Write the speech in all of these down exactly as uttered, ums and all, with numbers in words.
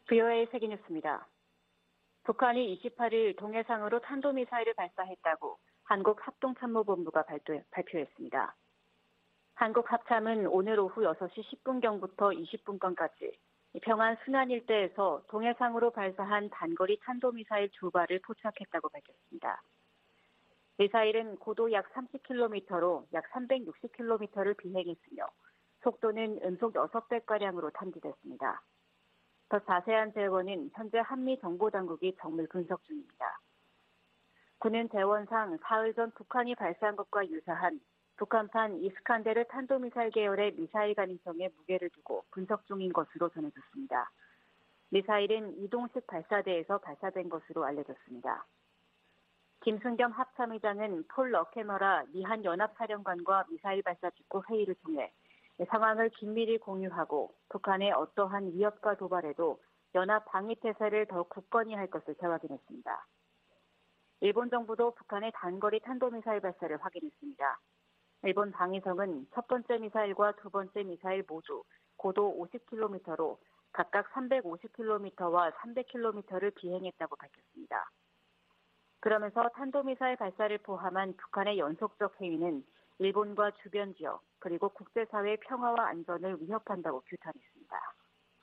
브이오에이 세계뉴스입니다. 북한이 이십팔 일 동해상으로 탄도미사일을 발사했다고 한국합동참모본부가 발표, 발표했습니다. 한국합참은 오늘 오후 여섯 시 십 분경부터 이십 분경까지 평안 순안 일대에서 동해상으로 발사한 단거리 탄도미사일 두 발을 포착했다고 밝혔습니다. 미사일은 고도 약 삼십 킬로미터로 약 삼백육십 킬로미터를 비행했으며 속도는 음속 여섯 배가량으로 탐지됐습니다. 더 자세한 재원은 현재 한미 정보당국이 정밀 분석 중입니다. 군은 재원상 사흘 전 북한이 발사한 것과 유사한 북한판 이스칸데르 탄도미사일 계열의 미사일 가능성에 무게를 두고 분석 중인 것으로 전해졌습니다. 미사일은 이동식 발사대에서 발사된 것으로 알려졌습니다. 김순겸 합참의장은 폴 러케머라 미한연합사령관과 미사일 발사 직후 회의를 통해 상황을 긴밀히 공유하고 북한의 어떠한 위협과 도발에도 연합 방위태세를 더 굳건히 할 것을 재확인했습니다. 일본 정부도 북한의 단거리 탄도미사일 발사를 확인했습니다. 일본 방위성은 첫 번째 미사일과 두 번째 미사일 모두 고도 오십 킬로미터로 각각 삼백오십 킬로미터와 삼백 킬로미터를 비행했다고 밝혔습니다. 그러면서 탄도미사일 발사를 포함한 북한의 연속적 행위는 일본과 주변 지역 그리고 국제사회의 평화와 안전을 위협한다고 규탄했습니다.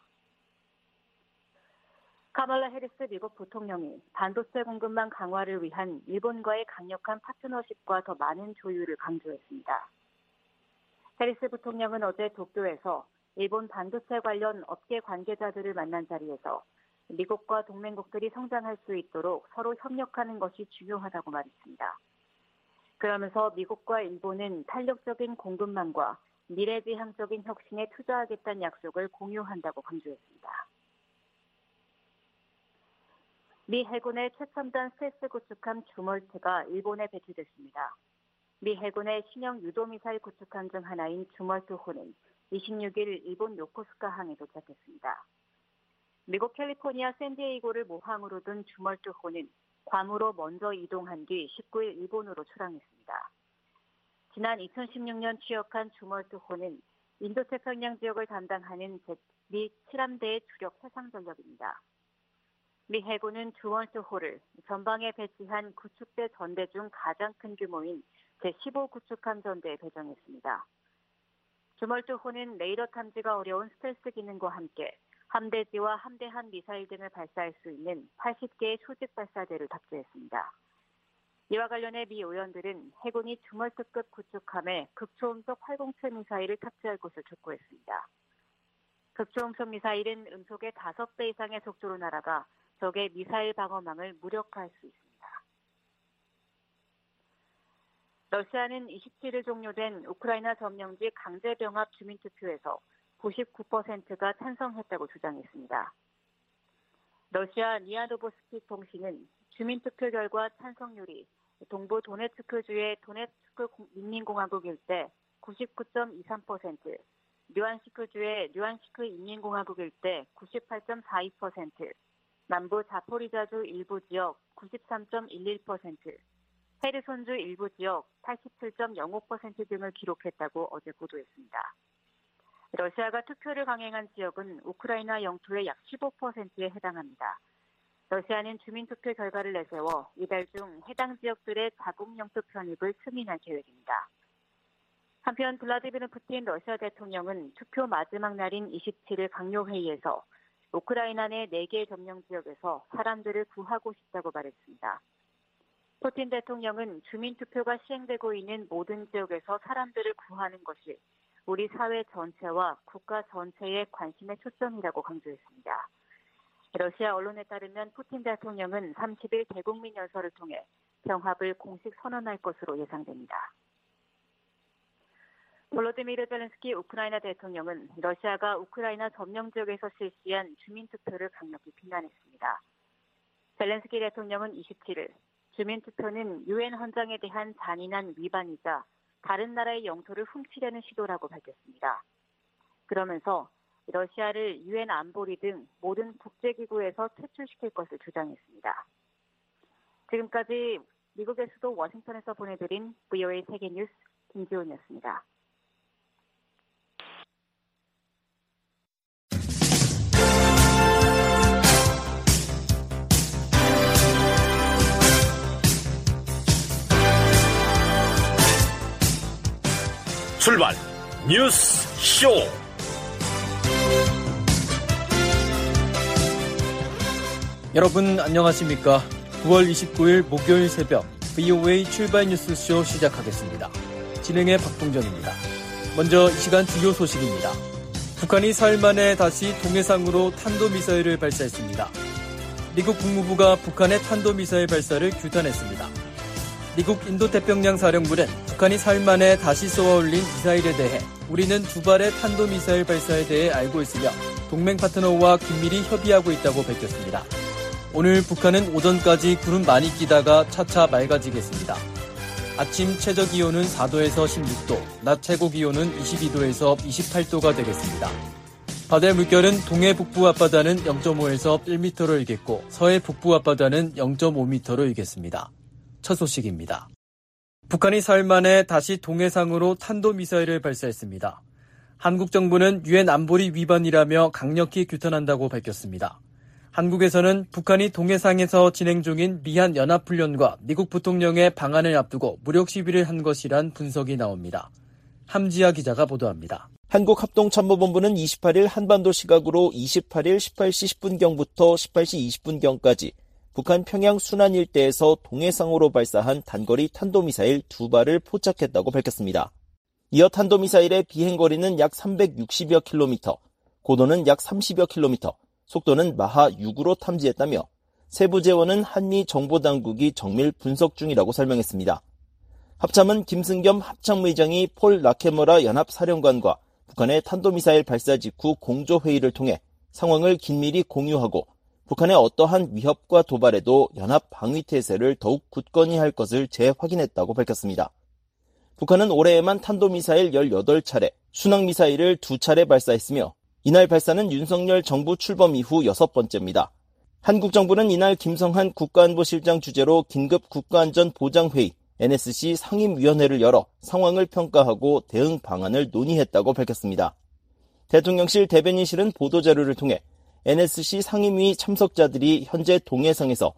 카말라 해리스 미국 부통령이 반도체 공급망 강화를 위한 일본과의 강력한 파트너십과 더 많은 조율을 강조했습니다. 해리스 부통령은 어제 도쿄에서 일본 반도체 관련 업계 관계자들을 만난 자리에서 미국과 동맹국들이 성장할 수 있도록 서로 협력하는 것이 중요하다고 말했습니다. 그러면서 미국과 일본은 탄력적인 공급망과 미래지향적인 혁신에 투자하겠다는 약속을 공유한다고 강조했습니다. 미 해군의 최첨단 스텔스 구축함 주멀트가 일본에 배치됐습니다. 미 해군의 신형 유도미사일 구축함 중 하나인 주멀트호는 이십육 일 일본 요코스카항에 도착했습니다. 미국 캘리포니아 샌디에이고를 모항으로 둔 주멀트호는 괌으로 먼저 이동한 뒤 십구 일 일본으로 출항했습니다. 지난 이천십육 년 취역한 주멀트호는 인도태평양 지역을 담당하는 미 칠 함대의 주력 해상전력입니다. 미 해군은 주멀트호를 전방에 배치한 구축대 전대 중 가장 큰 규모인 제십오 구축함 전대에 배정했습니다. 주멀트호는 레이더 탐지가 어려운 스텔스 기능과 함께 함대지와 함대한 미사일 등을 발사할 수 있는 팔십 개의 수직 발사대를 탑재했습니다. 이와 관련해 미 의원들은 해군이 주멀트급 구축함에 극초음속 활공체 미사일을 탑재할 것을 촉구했습니다. 극초음속 미사일은 음속의 다섯 배 이상의 속도로 날아가 적의 미사일 방어망을 무력화할 수 있습니다. 러시아는 이십칠 일 종료된 우크라이나 점령지 강제병합 주민투표에서 구십구 퍼센트가 찬성했다고 주장했습니다. 러시아 니아노보스키 통신은 주민투표 결과 찬성률이 동부 도네츠크주의 도네츠크 인민공화국 일대 구십구 점 이삼 퍼센트, 류안시크주의 류안시크 인민공화국 일대 구십팔 점 사이 퍼센트, 남부 자포리자주 일부 지역 구십삼 점 일일 퍼센트, 헤르손주 일부 지역 팔십칠 점 영오 퍼센트 등을 기록했다고 어제 보도했습니다. 러시아가 투표를 강행한 지역은 우크라이나 영토의 약 십오 퍼센트에 해당합니다. 러시아는 주민투표 결과를 내세워 이달 중 해당 지역들의 자국 영토 편입을 승인할 계획입니다. 한편 블라디미르 푸틴 러시아 대통령은 투표 마지막 날인 이십칠 일 강요회의에서 우크라이나 내 네 개 점령 지역에서 사람들을 구하고 싶다고 말했습니다. 푸틴 대통령은 주민투표가 시행되고 있는 모든 지역에서 사람들을 구하는 것이 우리 사회 전체와 국가 전체의 관심의 초점이라고 강조했습니다. 러시아 언론에 따르면 푸틴 대통령은 삼십 일 대국민 연설을 통해 병합을 공식 선언할 것으로 예상됩니다. 볼로디미르 젤렌스키 우크라이나 대통령은 러시아가 우크라이나 점령 지역에서 실시한 주민투표를 강력히 비난했습니다. 젤렌스키 대통령은 이십칠 일 주민투표는 유엔 헌장에 대한 잔인한 위반이자 다른 나라의 영토를 훔치려는 시도라고 밝혔습니다. 그러면서 러시아를 유엔 안보리 등 모든 국제기구에서 퇴출시킬 것을 주장했습니다. 지금까지 미국의 수도 워싱턴에서 보내드린 브이오에이 세계뉴스 김지훈이었습니다. 출발 뉴스 쇼. 여러분 안녕하십니까? 구월 이십구일 목요일 새벽 브이오에이 출발 뉴스쇼 시작하겠습니다. 진행의 박동정입니다. 먼저 이 시간 주요 소식입니다. 북한이 사흘 만에 다시 동해상으로 탄도미사일을 발사했습니다. 미국 국무부가 북한의 탄도미사일 발사를 규탄했습니다. 미국 인도태평양 사령부는 북한이 사흘 만에 다시 쏘아올린 미사일에 대해 우리는 두 발의 탄도미사일 발사에 대해 알고 있으며 동맹 파트너와 긴밀히 협의하고 있다고 밝혔습니다. 오늘 북한은 오전까지 구름 많이 끼다가 차차 맑아지겠습니다. 아침 최저기온은 사도에서 십육도, 낮 최고기온은 이십이도에서 이십팔도가 되겠습니다. 바다의 물결은 동해 북부 앞바다는 영점오에서 일 미터로 일겠고 서해 북부 앞바다는 영점오 미터로 일겠습니다. 첫 소식입니다. 북한이 사흘 만에 다시 동해상으로 탄도미사일을 발사했습니다. 한국 정부는 유엔 안보리 위반이라며 강력히 규탄한다고 밝혔습니다. 한국에서는 북한이 동해상에서 진행 중인 미한 연합훈련과 미국 부통령의 방한을 앞두고 무력 시위를 한 것이란 분석이 나옵니다. 함지아 기자가 보도합니다. 한국합동참모본부는 이십팔일 한반도 시각으로 이십팔일 십팔 시 십 분경부터 십팔 시 이십 분경까지 북한 평양 순안 일대에서 동해상으로 발사한 단거리 탄도미사일 두 발을 포착했다고 밝혔습니다. 이어 탄도미사일의 비행거리는 약 삼백육십여 킬로미터, 고도는 약 삼십여 킬로미터, 속도는 마하 육으로 탐지했다며 세부 재원은 한미 정보당국이 정밀 분석 중이라고 설명했습니다. 합참은 김승겸 합참의장이 폴 라케머라 연합사령관과 북한의 탄도미사일 발사 직후 공조회의를 통해 상황을 긴밀히 공유하고 북한의 어떠한 위협과 도발에도 연합 방위태세를 더욱 굳건히 할 것을 재확인했다고 밝혔습니다. 북한은 올해에만 탄도미사일 열여덟 차례, 순항미사일을 두 차례 발사했으며 이날 발사는 윤석열 정부 출범 이후 여섯 번째입니다. 한국 정부는 이날 김성한 국가안보실장 주재로 긴급 국가안전보장회의 엔에스씨 상임위원회를 열어 상황을 평가하고 대응 방안을 논의했다고 밝혔습니다. 대통령실 대변인실은 보도자료를 통해 엔에스씨 상임위 참석자들이 현재 동해상에서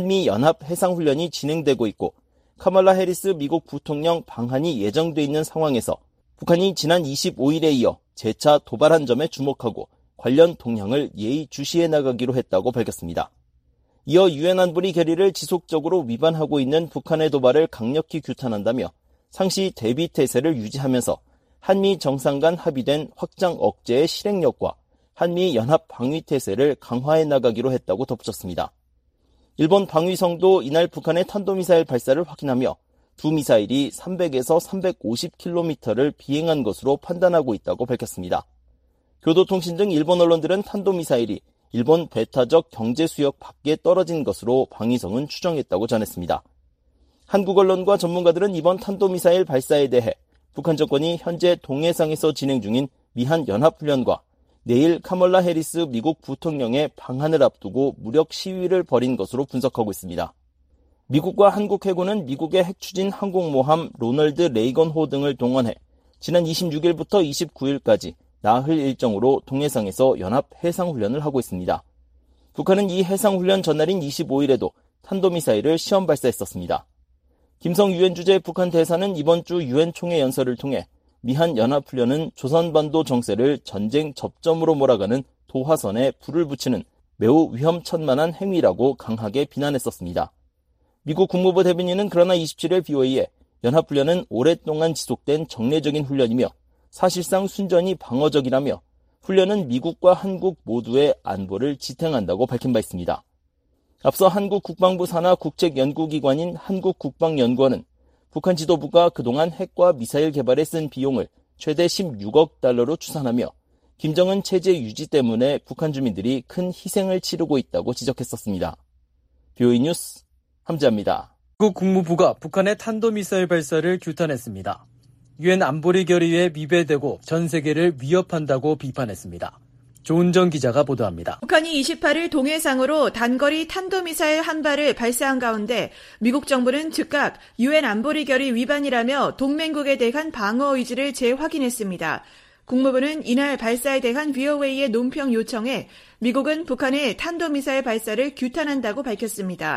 한미연합해상훈련이 진행되고 있고 카말라 해리스 미국 부통령 방한이 예정돼 있는 상황에서 북한이 지난 이십오일에 이어 재차 도발한 점에 주목하고 관련 동향을 예의주시해 나가기로 했다고 밝혔습니다. 이어 유엔 안보리 결의를 지속적으로 위반하고 있는 북한의 도발을 강력히 규탄한다며 상시 대비태세를 유지하면서 한미 정상 간 합의된 확장 억제의 실행력과 한미 연합 방위태세를 강화해 나가기로 했다고 덧붙였습니다. 일본 방위성도 이날 북한의 탄도미사일 발사를 확인하며 두 미사일이 삼백에서 삼백오십 킬로미터를 비행한 것으로 판단하고 있다고 밝혔습니다. 교도통신 등 일본 언론들은 탄도미사일이 일본 배타적 경제수역 밖에 떨어진 것으로 방위성은 추정했다고 전했습니다. 한국 언론과 전문가들은 이번 탄도미사일 발사에 대해 북한 정권이 현재 동해상에서 진행 중인 미한 연합훈련과 내일 카멀라 해리스 미국 부통령의 방한을 앞두고 무력 시위를 벌인 것으로 분석하고 있습니다. 미국과 한국 해군은 미국의 핵추진 항공모함 로널드 레이건호 등을 동원해 지난 이십육일부터 이십구일까지 나흘 일정으로 동해상에서 연합 해상훈련을 하고 있습니다. 북한은 이 해상훈련 전날인 이십오일에도 탄도미사일을 시험 발사했었습니다. 김성 유엔 주재 북한 대사는 이번 주 유엔 총회 연설을 통해 미한 연합훈련은 조선반도 정세를 전쟁 접점으로 몰아가는 도화선에 불을 붙이는 매우 위험천만한 행위라고 강하게 비난했었습니다. 미국 국무부 대변인은 그러나 이십칠일 브이오에이에 연합훈련은 오랫동안 지속된 정례적인 훈련이며 사실상 순전히 방어적이라며 훈련은 미국과 한국 모두의 안보를 지탱한다고 밝힌 바 있습니다. 앞서 한국 국방부 산하 국책연구기관인 한국국방연구원은 북한 지도부가 그동안 핵과 미사일 개발에 쓴 비용을 최대 십육억 달러로 추산하며 김정은 체제 유지 때문에 북한 주민들이 큰 희생을 치르고 있다고 지적했었습니다. 브이오에이 뉴스 함지아입니다. 미국 국무부가 북한의 탄도미사일 발사를 규탄했습니다. 유엔 안보리 결의에 위배되고 전 세계를 위협한다고 비판했습니다. 조은정 기자가 보도합니다. 북한이 이십팔일 동해상으로 단거리 탄도미사일 한 발을 발사한 가운데 미국 정부는 즉각 유엔 안보리 결의 위반이라며 동맹국에 대한 방어 의지를 재확인했습니다. 국무부는 이날 발사에 대한 브이오에이의 논평 요청에 미국은 북한의 탄도미사일 발사를 규탄한다고 밝혔습니다.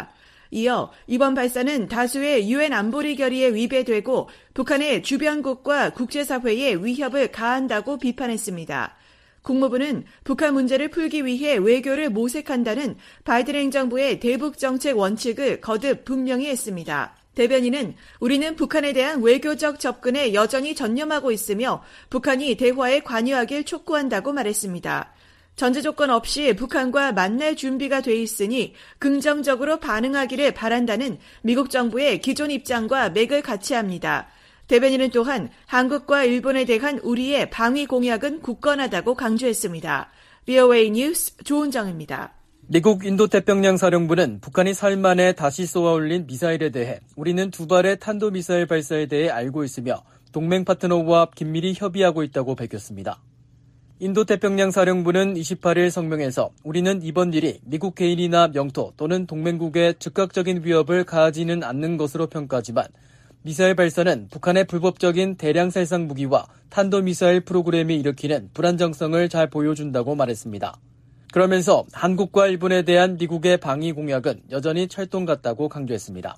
이어 이번 발사는 다수의 유엔 안보리 결의에 위배되고 북한의 주변국과 국제사회에 위협을 가한다고 비판했습니다. 국무부는 북한 문제를 풀기 위해 외교를 모색한다는 바이든 행정부의 대북 정책 원칙을 거듭 분명히 했습니다. 대변인은 우리는 북한에 대한 외교적 접근에 여전히 전념하고 있으며 북한이 대화에 관여하길 촉구한다고 말했습니다. 전제 조건 없이 북한과 만날 준비가 돼 있으니 긍정적으로 반응하기를 바란다는 미국 정부의 기존 입장과 맥을 같이 합니다. 대변인은 또한 한국과 일본에 대한 우리의 방위 공약은 굳건하다고 강조했습니다. 브이오에이 뉴스 조은정입니다. 미국 인도태평양 사령부는 북한이 사흘 만에 다시 쏘아올린 미사일에 대해 우리는 두 발의 탄도미사일 발사에 대해 알고 있으며 동맹 파트너와 긴밀히 협의하고 있다고 밝혔습니다. 인도태평양 사령부는 이십팔일 성명에서 우리는 이번 일이 미국 개인이나 영토 또는 동맹국에 즉각적인 위협을 가하지는 않는 것으로 평가하지만 미사일 발사는 북한의 불법적인 대량 살상 무기와 탄도미사일 프로그램이 일으키는 불안정성을 잘 보여준다고 말했습니다. 그러면서 한국과 일본에 대한 미국의 방위 공약은 여전히 철통 같다고 강조했습니다.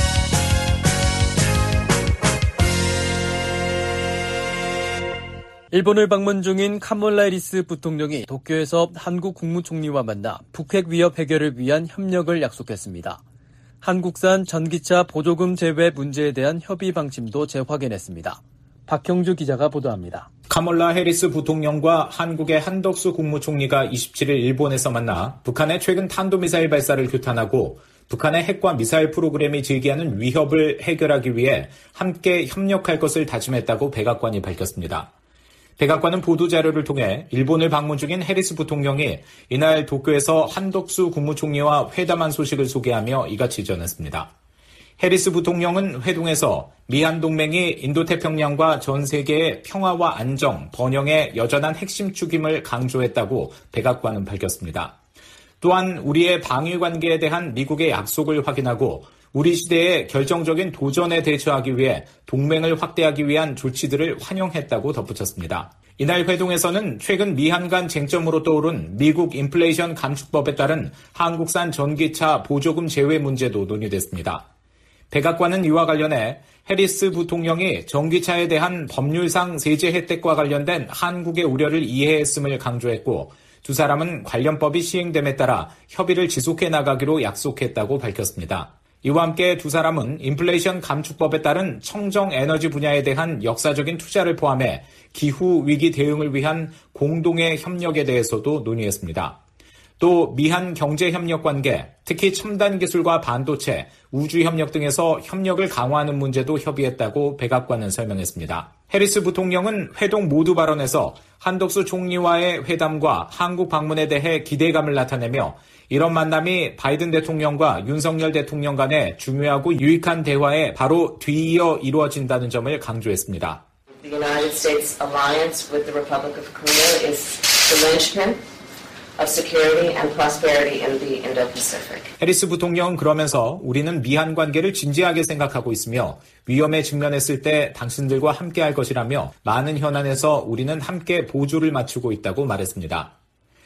일본을 방문 중인 카몰라 해리스 부통령이 도쿄에서 한국 국무총리와 만나 북핵 위협 해결을 위한 협력을 약속했습니다. 한국산 전기차 보조금 제외 문제에 대한 협의 방침도 재확인했습니다. 박형주 기자가 보도합니다. 카몰라 해리스 부통령과 한국의 한덕수 국무총리가 이십칠일 일본에서 만나 북한의 최근 탄도미사일 발사를 규탄하고 북한의 핵과 미사일 프로그램이 제기하는 위협을 해결하기 위해 함께 협력할 것을 다짐했다고 백악관이 밝혔습니다. 백악관은 보도자료를 통해 일본을 방문 중인 해리스 부통령이 이날 도쿄에서 한덕수 국무총리와 회담한 소식을 소개하며 이같이 전했습니다. 해리스 부통령은 회동에서 미한 동맹이 인도태평양과 전 세계의 평화와 안정, 번영의 여전한 핵심 축임을 강조했다고 백악관은 밝혔습니다. 또한 우리의 방위 관계에 대한 미국의 약속을 확인하고 우리 시대의 결정적인 도전에 대처하기 위해 동맹을 확대하기 위한 조치들을 환영했다고 덧붙였습니다. 이날 회동에서는 최근 미한 간 쟁점으로 떠오른 미국 인플레이션 감축법에 따른 한국산 전기차 보조금 제외 문제도 논의됐습니다. 백악관은 이와 관련해 해리스 부통령이 전기차에 대한 법률상 세제 혜택과 관련된 한국의 우려를 이해했음을 강조했고 두 사람은 관련법이 시행됨에 따라 협의를 지속해 나가기로 약속했다고 밝혔습니다. 이와 함께 두 사람은 인플레이션 감축법에 따른 청정 에너지 분야에 대한 역사적인 투자를 포함해 기후 위기 대응을 위한 공동의 협력에 대해서도 논의했습니다. 또 미한 경제협력 관계, 특히 첨단 기술과 반도체, 우주협력 등에서 협력을 강화하는 문제도 협의했다고 백악관은 설명했습니다. 해리스 부통령은 회동 모두 발언에서 한덕수 총리와의 회담과 한국 방문에 대해 기대감을 나타내며 이런 만남이 바이든 대통령과 윤석열 대통령 간의 중요하고 유익한 대화에 바로 뒤이어 이루어진다는 점을 강조했습니다. The United States alliance with the Republic of Korea is the linchpin of security and prosperity in the Indo-Pacific. 해리스 부통령은 그러면서 우리는 미한 관계를 진지하게 생각하고 있으며 위험에 직면했을 때 당신들과 함께할 것이라며 많은 현안에서 우리는 함께 보조를 맞추고 있다고 말했습니다.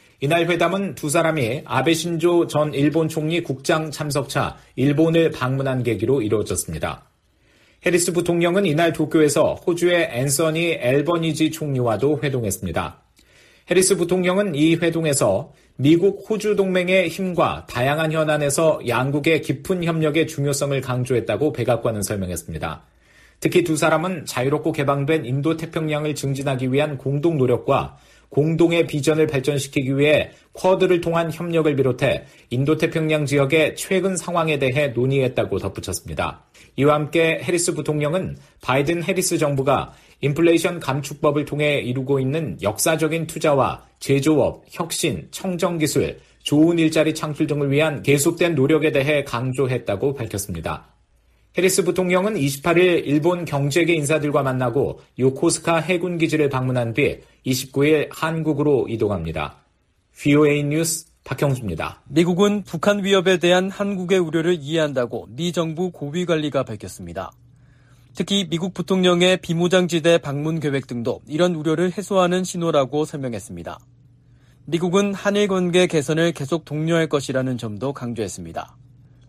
이날 회담은 두 사람이 아베 신조 전 일본 총리 국장 참석차 일본을 방문한 계기로 이루어졌습니다. 해리스 부통령은 이날 도쿄에서 호주의 앤서니 앨버니지 총리와도 회동했습니다. 해리스 부통령은 이 회동에서 미국 호주 동맹의 힘과 다양한 현안에서 양국의 깊은 협력의 중요성을 강조했다고 백악관은 설명했습니다. 특히 두 사람은 자유롭고 개방된 인도태평양을 증진하기 위한 공동 노력과 공동의 비전을 발전시키기 위해 쿼드를 통한 협력을 비롯해 인도태평양 지역의 최근 상황에 대해 논의했다고 덧붙였습니다. 이와 함께 해리스 부통령은 바이든 해리스 정부가 인플레이션 감축법을 통해 이루고 있는 역사적인 투자와 제조업, 혁신, 청정기술, 좋은 일자리 창출 등을 위한 계속된 노력에 대해 강조했다고 밝혔습니다. 해리스 부통령은 이십팔일 일본 경제계 인사들과 만나고 요코스카 해군기지를 방문한 뒤 이십구일 한국으로 이동합니다. 브이오에이 뉴스 박형수입니다. 미국은 북한 위협에 대한 한국의 우려를 이해한다고 미 정부 고위관리가 밝혔습니다. 특히 미국 부통령의 비무장지대 방문 계획 등도 이런 우려를 해소하는 신호라고 설명했습니다. 미국은 한일 관계 개선을 계속 독려할 것이라는 점도 강조했습니다.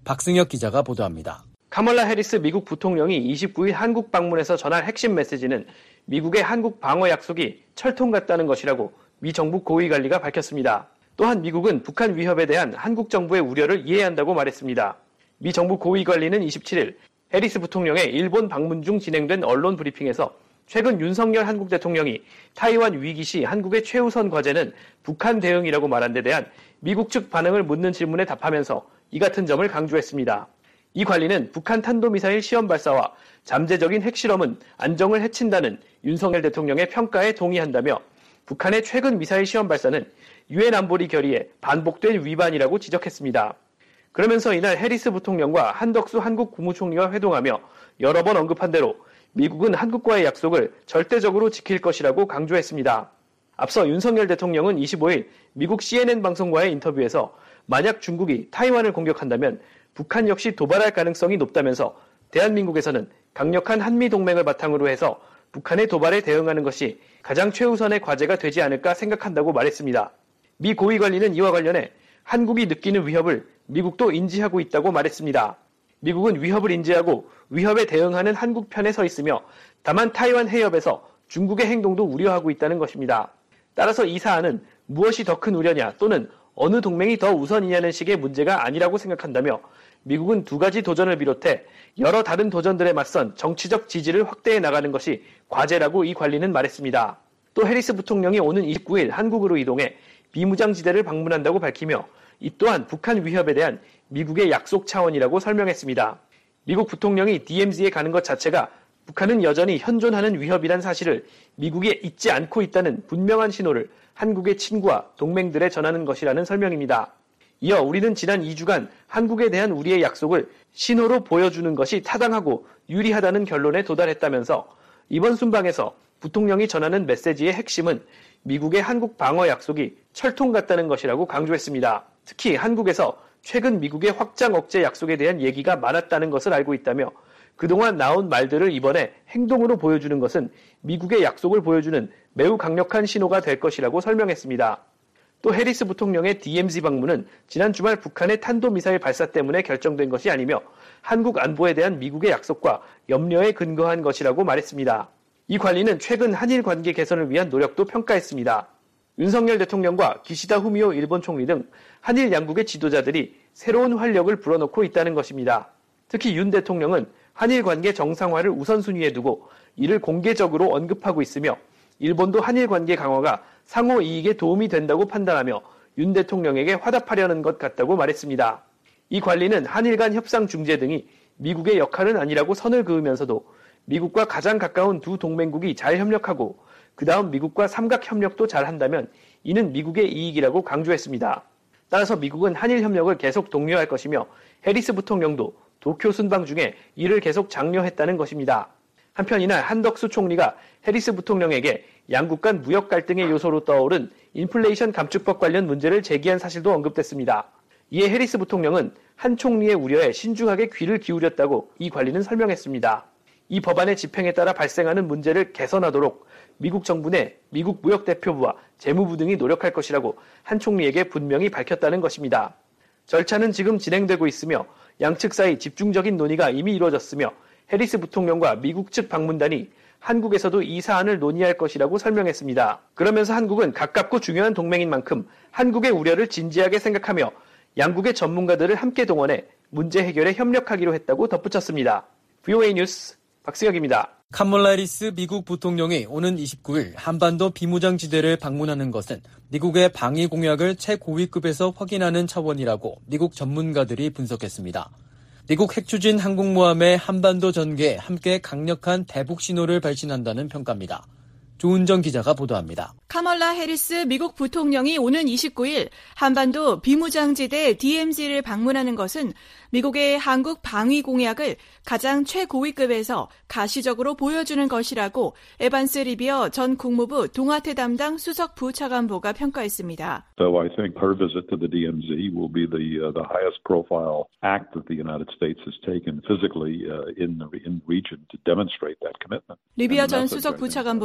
박승혁 기자가 보도합니다. 카멀라 해리스 미국 부통령이 이십구일 한국 방문에서 전할 핵심 메시지는 미국의 한국 방어 약속이 철통 같다는 것이라고 미 정부 고위관리가 밝혔습니다. 또한 미국은 북한 위협에 대한 한국 정부의 우려를 이해한다고 말했습니다. 미 정부 고위관리는 이십칠일 해리스 부통령의 일본 방문 중 진행된 언론 브리핑에서 최근 윤석열 한국 대통령이 타이완 위기 시 한국의 최우선 과제는 북한 대응이라고 말한 데 대한 미국 측 반응을 묻는 질문에 답하면서 이 같은 점을 강조했습니다. 이 관리는 북한 탄도미사일 시험 발사와 잠재적인 핵실험은 안정을 해친다는 윤석열 대통령의 평가에 동의한다며 북한의 최근 미사일 시험 발사는 유엔 안보리 결의에 반복된 위반이라고 지적했습니다. 그러면서 이날 해리스 부통령과 한덕수 한국 국무총리가 회동하며 여러 번 언급한 대로 미국은 한국과의 약속을 절대적으로 지킬 것이라고 강조했습니다. 앞서 윤석열 대통령은 이십오일 미국 씨엔엔 방송과의 인터뷰에서 만약 중국이 타이완을 공격한다면 북한 역시 도발할 가능성이 높다면서 대한민국에서는 강력한 한미동맹을 바탕으로 해서 북한의 도발에 대응하는 것이 가장 최우선의 과제가 되지 않을까 생각한다고 말했습니다. 미 고위관리는 이와 관련해 한국이 느끼는 위협을 미국도 인지하고 있다고 말했습니다. 미국은 위협을 인지하고 위협에 대응하는 한국 편에 서 있으며 다만 타이완 해협에서 중국의 행동도 우려하고 있다는 것입니다. 따라서 이 사안은 무엇이 더 큰 우려냐 또는 어느 동맹이 더 우선이냐는 식의 문제가 아니라고 생각한다며 미국은 두 가지 도전을 비롯해 여러 다른 도전들에 맞선 정치적 지지를 확대해 나가는 것이 과제라고 이 관리는 말했습니다. 또 해리스 부통령이 오는 이십구일 한국으로 이동해 비무장지대를 방문한다고 밝히며 이 또한 북한 위협에 대한 미국의 약속 차원이라고 설명했습니다. 미국 부통령이 디엠지에 가는 것 자체가 북한은 여전히 현존하는 위협이란 사실을 미국이 잊지 않고 있다는 분명한 신호를 한국의 친구와 동맹들에 전하는 것이라는 설명입니다. 이어 우리는 지난 이 주간 한국에 대한 우리의 약속을 신호로 보여주는 것이 타당하고 유리하다는 결론에 도달했다면서 이번 순방에서 부통령이 전하는 메시지의 핵심은 미국의 한국 방어 약속이 철통 같다는 것이라고 강조했습니다. 특히 한국에서 최근 미국의 확장 억제 약속에 대한 얘기가 많았다는 것을 알고 있다며 그동안 나온 말들을 이번에 행동으로 보여주는 것은 미국의 약속을 보여주는 매우 강력한 신호가 될 것이라고 설명했습니다. 또 해리스 부통령의 디엠지 방문은 지난 주말 북한의 탄도미사일 발사 때문에 결정된 것이 아니며 한국 안보에 대한 미국의 약속과 염려에 근거한 것이라고 말했습니다. 이 관리는 최근 한일 관계 개선을 위한 노력도 평가했습니다. 윤석열 대통령과 기시다 후미오 일본 총리 등 한일 양국의 지도자들이 새로운 활력을 불어넣고 있다는 것입니다. 특히 윤 대통령은 한일 관계 정상화를 우선순위에 두고 이를 공개적으로 언급하고 있으며 일본도 한일 관계 강화가 상호 이익에 도움이 된다고 판단하며 윤 대통령에게 화답하려는 것 같다고 말했습니다. 이 관리는 한일 간 협상 중재 등이 미국의 역할은 아니라고 선을 그으면서도 미국과 가장 가까운 두 동맹국이 잘 협력하고 그 다음 미국과 삼각 협력도 잘 한다면 이는 미국의 이익이라고 강조했습니다. 따라서 미국은 한일 협력을 계속 독려할 것이며 해리스 부통령도 도쿄 순방 중에 이를 계속 장려했다는 것입니다. 한편 이날 한덕수 총리가 해리스 부통령에게 양국 간 무역 갈등의 요소로 떠오른 인플레이션 감축법 관련 문제를 제기한 사실도 언급됐습니다. 이에 해리스 부통령은 한 총리의 우려에 신중하게 귀를 기울였다고 이 관리는 설명했습니다. 이 법안의 집행에 따라 발생하는 문제를 개선하도록 미국 정부 내 미국 무역대표부와 재무부 등이 노력할 것이라고 한 총리에게 분명히 밝혔다는 것입니다. 절차는 지금 진행되고 있으며 양측 사이 집중적인 논의가 이미 이루어졌으며 해리스 부통령과 미국 측 방문단이 한국에서도 이 사안을 논의할 것이라고 설명했습니다. 그러면서 한국은 가깝고 중요한 동맹인 만큼 한국의 우려를 진지하게 생각하며 양국의 전문가들을 함께 동원해 문제 해결에 협력하기로 했다고 덧붙였습니다. 브이오에이 뉴스 박승혁입니다. 카멀라 해리스 미국 부통령이 오는 이십구일 한반도 비무장지대를 방문하는 것은 미국의 방위 공약을 최고위급에서 확인하는 차원이라고 미국 전문가들이 분석했습니다. 미국 핵추진 항공모함의 한반도 전개에 함께 강력한 대북 신호를 발신한다는 평가입니다. 조은정 기자가 보도합니다. 카멀라 해리스 미국 부통령이 오는 이십구일 한반도 비무장지대 디엠지를 방문하는 것은 미국의 한국 방위 공약을 가장 최고위급에서 가시적으로 보여주는 것이라고 에반스 리비어 전 국무부 동아태 담당 수석 부차관보가 평가했습니다. So I think her visit to the 디엠지 will be the uh, the highest profile act that the United States has taken physically uh, in the in region to demonstrate that commitment. 리비어 전 수석 부차관보는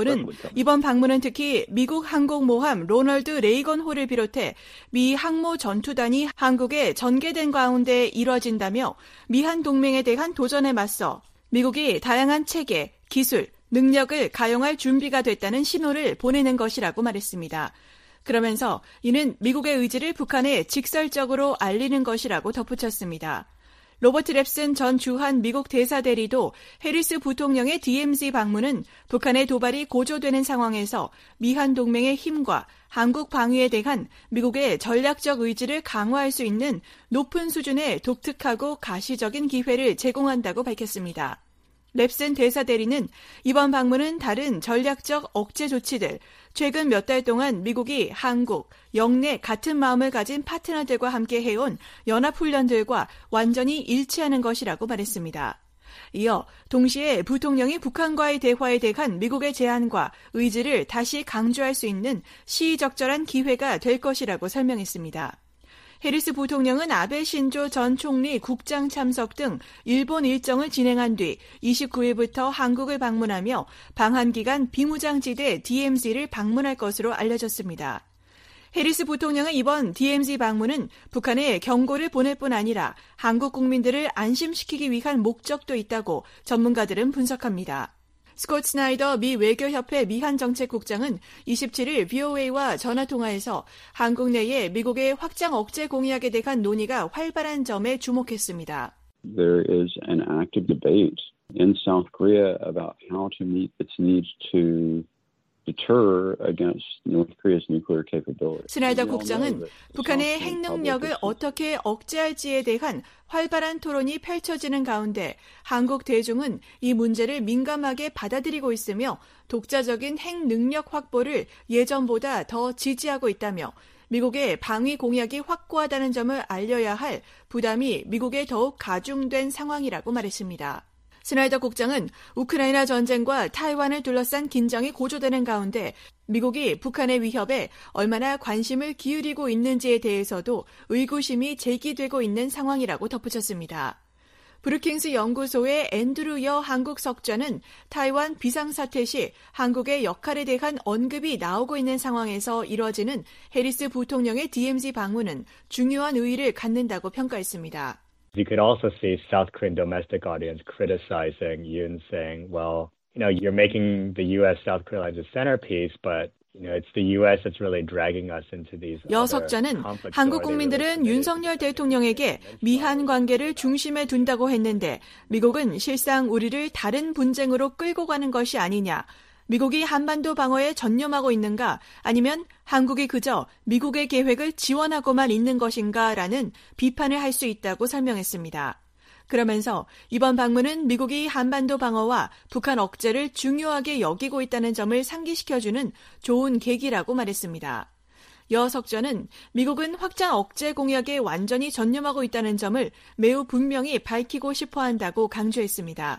이번 방문은 특히 미국 항공모함 로널드 레이건 호를 비롯해 미 항모 전투단이 한국에 전개된 가운데 이뤄진다며 미한 동맹에 대한 도전에 맞서 미국이 다양한 체계, 기술, 능력을 가용할 준비가 됐다는 신호를 보내는 것이라고 말했습니다. 그러면서 이는 미국의 의지를 북한에 직설적으로 알리는 것이라고 덧붙였습니다. 로버트 랩슨 전 주한 미국 대사대리도 해리스 부통령의 디엠지 방문은 북한의 도발이 고조되는 상황에서 미한 동맹의 힘과 한국 방위에 대한 미국의 전략적 의지를 강화할 수 있는 높은 수준의 독특하고 가시적인 기회를 제공한다고 밝혔습니다. 랩슨 대사대리는 이번 방문은 다른 전략적 억제 조치들, 최근 몇 달 동안 미국이 한국, 영내 같은 마음을 가진 파트너들과 함께 해온 연합훈련들과 완전히 일치하는 것이라고 말했습니다. 이어 동시에 부통령이 북한과의 대화에 대한 미국의 제안과 의지를 다시 강조할 수 있는 시의적절한 기회가 될 것이라고 설명했습니다. 해리스 부통령은 아베 신조 전 총리 국장 참석 등 일본 일정을 진행한 뒤 이십구일부터 한국을 방문하며 방한기간 비무장지대 디엠지를 방문할 것으로 알려졌습니다. 해리스 부통령의 이번 디엠지 방문은 북한에 경고를 보낼 뿐 아니라 한국 국민들을 안심시키기 위한 목적도 있다고 전문가들은 분석합니다. 스콧 스나이더 미 외교협회 미한정책국장은 이십칠일 브이오에이와 전화통화에서 한국 내에 미국의 확장 억제 공약에 대한 논의가 활발한 점에 주목했습니다. There is an active debate in South Korea about how to meet its needs to deter against North Korea's nuclear capability. 스나이더 국장은 북한의 핵 능력을 어떻게 억제할지에 대한 활발한 토론이 펼쳐지는 가운데 한국 대중은 이 문제를 민감하게 받아들이고 있으며 독자적인 핵 능력 확보를 예전보다 더 지지하고 있다며 미국의 방위 공약이 확고하다는 점을 알려야 할 부담이 미국에 더욱 가중된 상황이라고 말했습니다. 스나이더 국장은 우크라이나 전쟁과 타이완을 둘러싼 긴장이 고조되는 가운데 미국이 북한의 위협에 얼마나 관심을 기울이고 있는지에 대해서도 의구심이 제기되고 있는 상황이라고 덧붙였습니다. 브루킹스 연구소의 앤드루 여 한국 석좌는 타이완 비상사태 시 한국의 역할에 대한 언급이 나오고 있는 상황에서 이뤄지는 해리스 부통령의 디엠지 방문은 중요한 의의를 갖는다고 평가했습니다. You could also see South Korean domestic audience criticizing Yoon, saying, well, you know, you're making the U S South Korea lines a centerpiece, but you know, it's the U S that's really dragging us into these. 여 석자는 한국 국민들은 윤석열 대통령에게 미한 관계를 중심에 둔다고 했는데 미국은 실상 우리를 다른 분쟁으로 끌고 가는 것이 아니냐. 미국이 한반도 방어에 전념하고 있는가 아니면 한국이 그저 미국의 계획을 지원하고만 있는 것인가라는 비판을 할 수 있다고 설명했습니다. 그러면서 이번 방문은 미국이 한반도 방어와 북한 억제를 중요하게 여기고 있다는 점을 상기시켜주는 좋은 계기라고 말했습니다. 여 석전은 미국은 확장 억제 공약에 완전히 전념하고 있다는 점을 매우 분명히 밝히고 싶어 한다고 강조했습니다.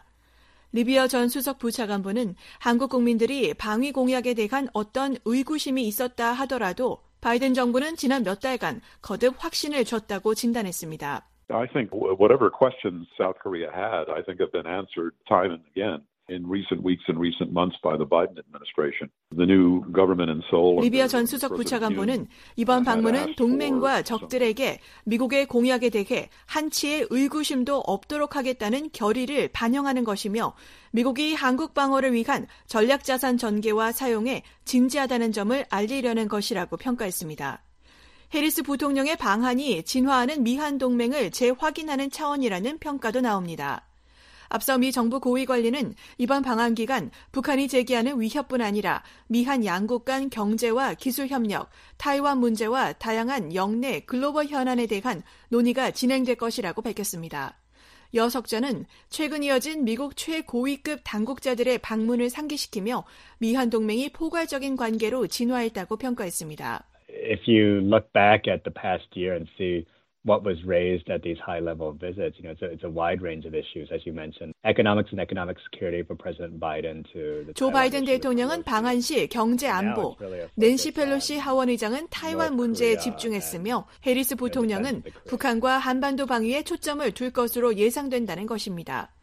리비어 전 수석 부차관보는 한국 국민들이 방위 공약에 대한 어떤 의구심이 있었다 하더라도 바이든 정부는 지난 몇 달간 거듭 확신을 줬다고 진단했습니다. I think whatever questions South Korea had, I think have been answered time and again in recent weeks and recent months by the Biden administration. The new government in Seoul. 리비어 전 수석 부차관보는 이번 방문은 동맹과 적들에게 미국의 공약에 대해 한치의 의구심도 없도록 하겠다는 결의를 반영하는 것이며 미국이 한국 방어를 위한 전략자산 전개와 사용에 진지하다는 점을 알리려는 것이라고 평가했습니다. 해리스 부통령의 방한이 진화하는 미한 동맹을 재확인하는 차원이라는 평가도 나옵니다. 앞서 미 정부 고위 관리는 이번 방한 기간 북한이 제기하는 위협뿐 아니라 미한 양국 간 경제와 기술 협력, 타이완 문제와 다양한 영내 글로벌 현안에 대한 논의가 진행될 것이라고 밝혔습니다. 여 석전은 최근 이어진 미국 최고위급 당국자들의 방문을 상기시키며 미한 동맹이 포괄적인 관계로 진화했다고 평가했습니다. If you look back at the past year and see what was raised at these high-level visits, you know, it's a, it's a wide range of issues, as you mentioned. Economics and economic security for President Biden to the 조 바이든 대통령은 방한 시 경제 안보, 낸시 펠로시 하원의장은 타이완 문제에 집중했으며 해리스 부통령은 북한과 한반도 방위에 초점을 둘 것으로 예상된다는 것입니다.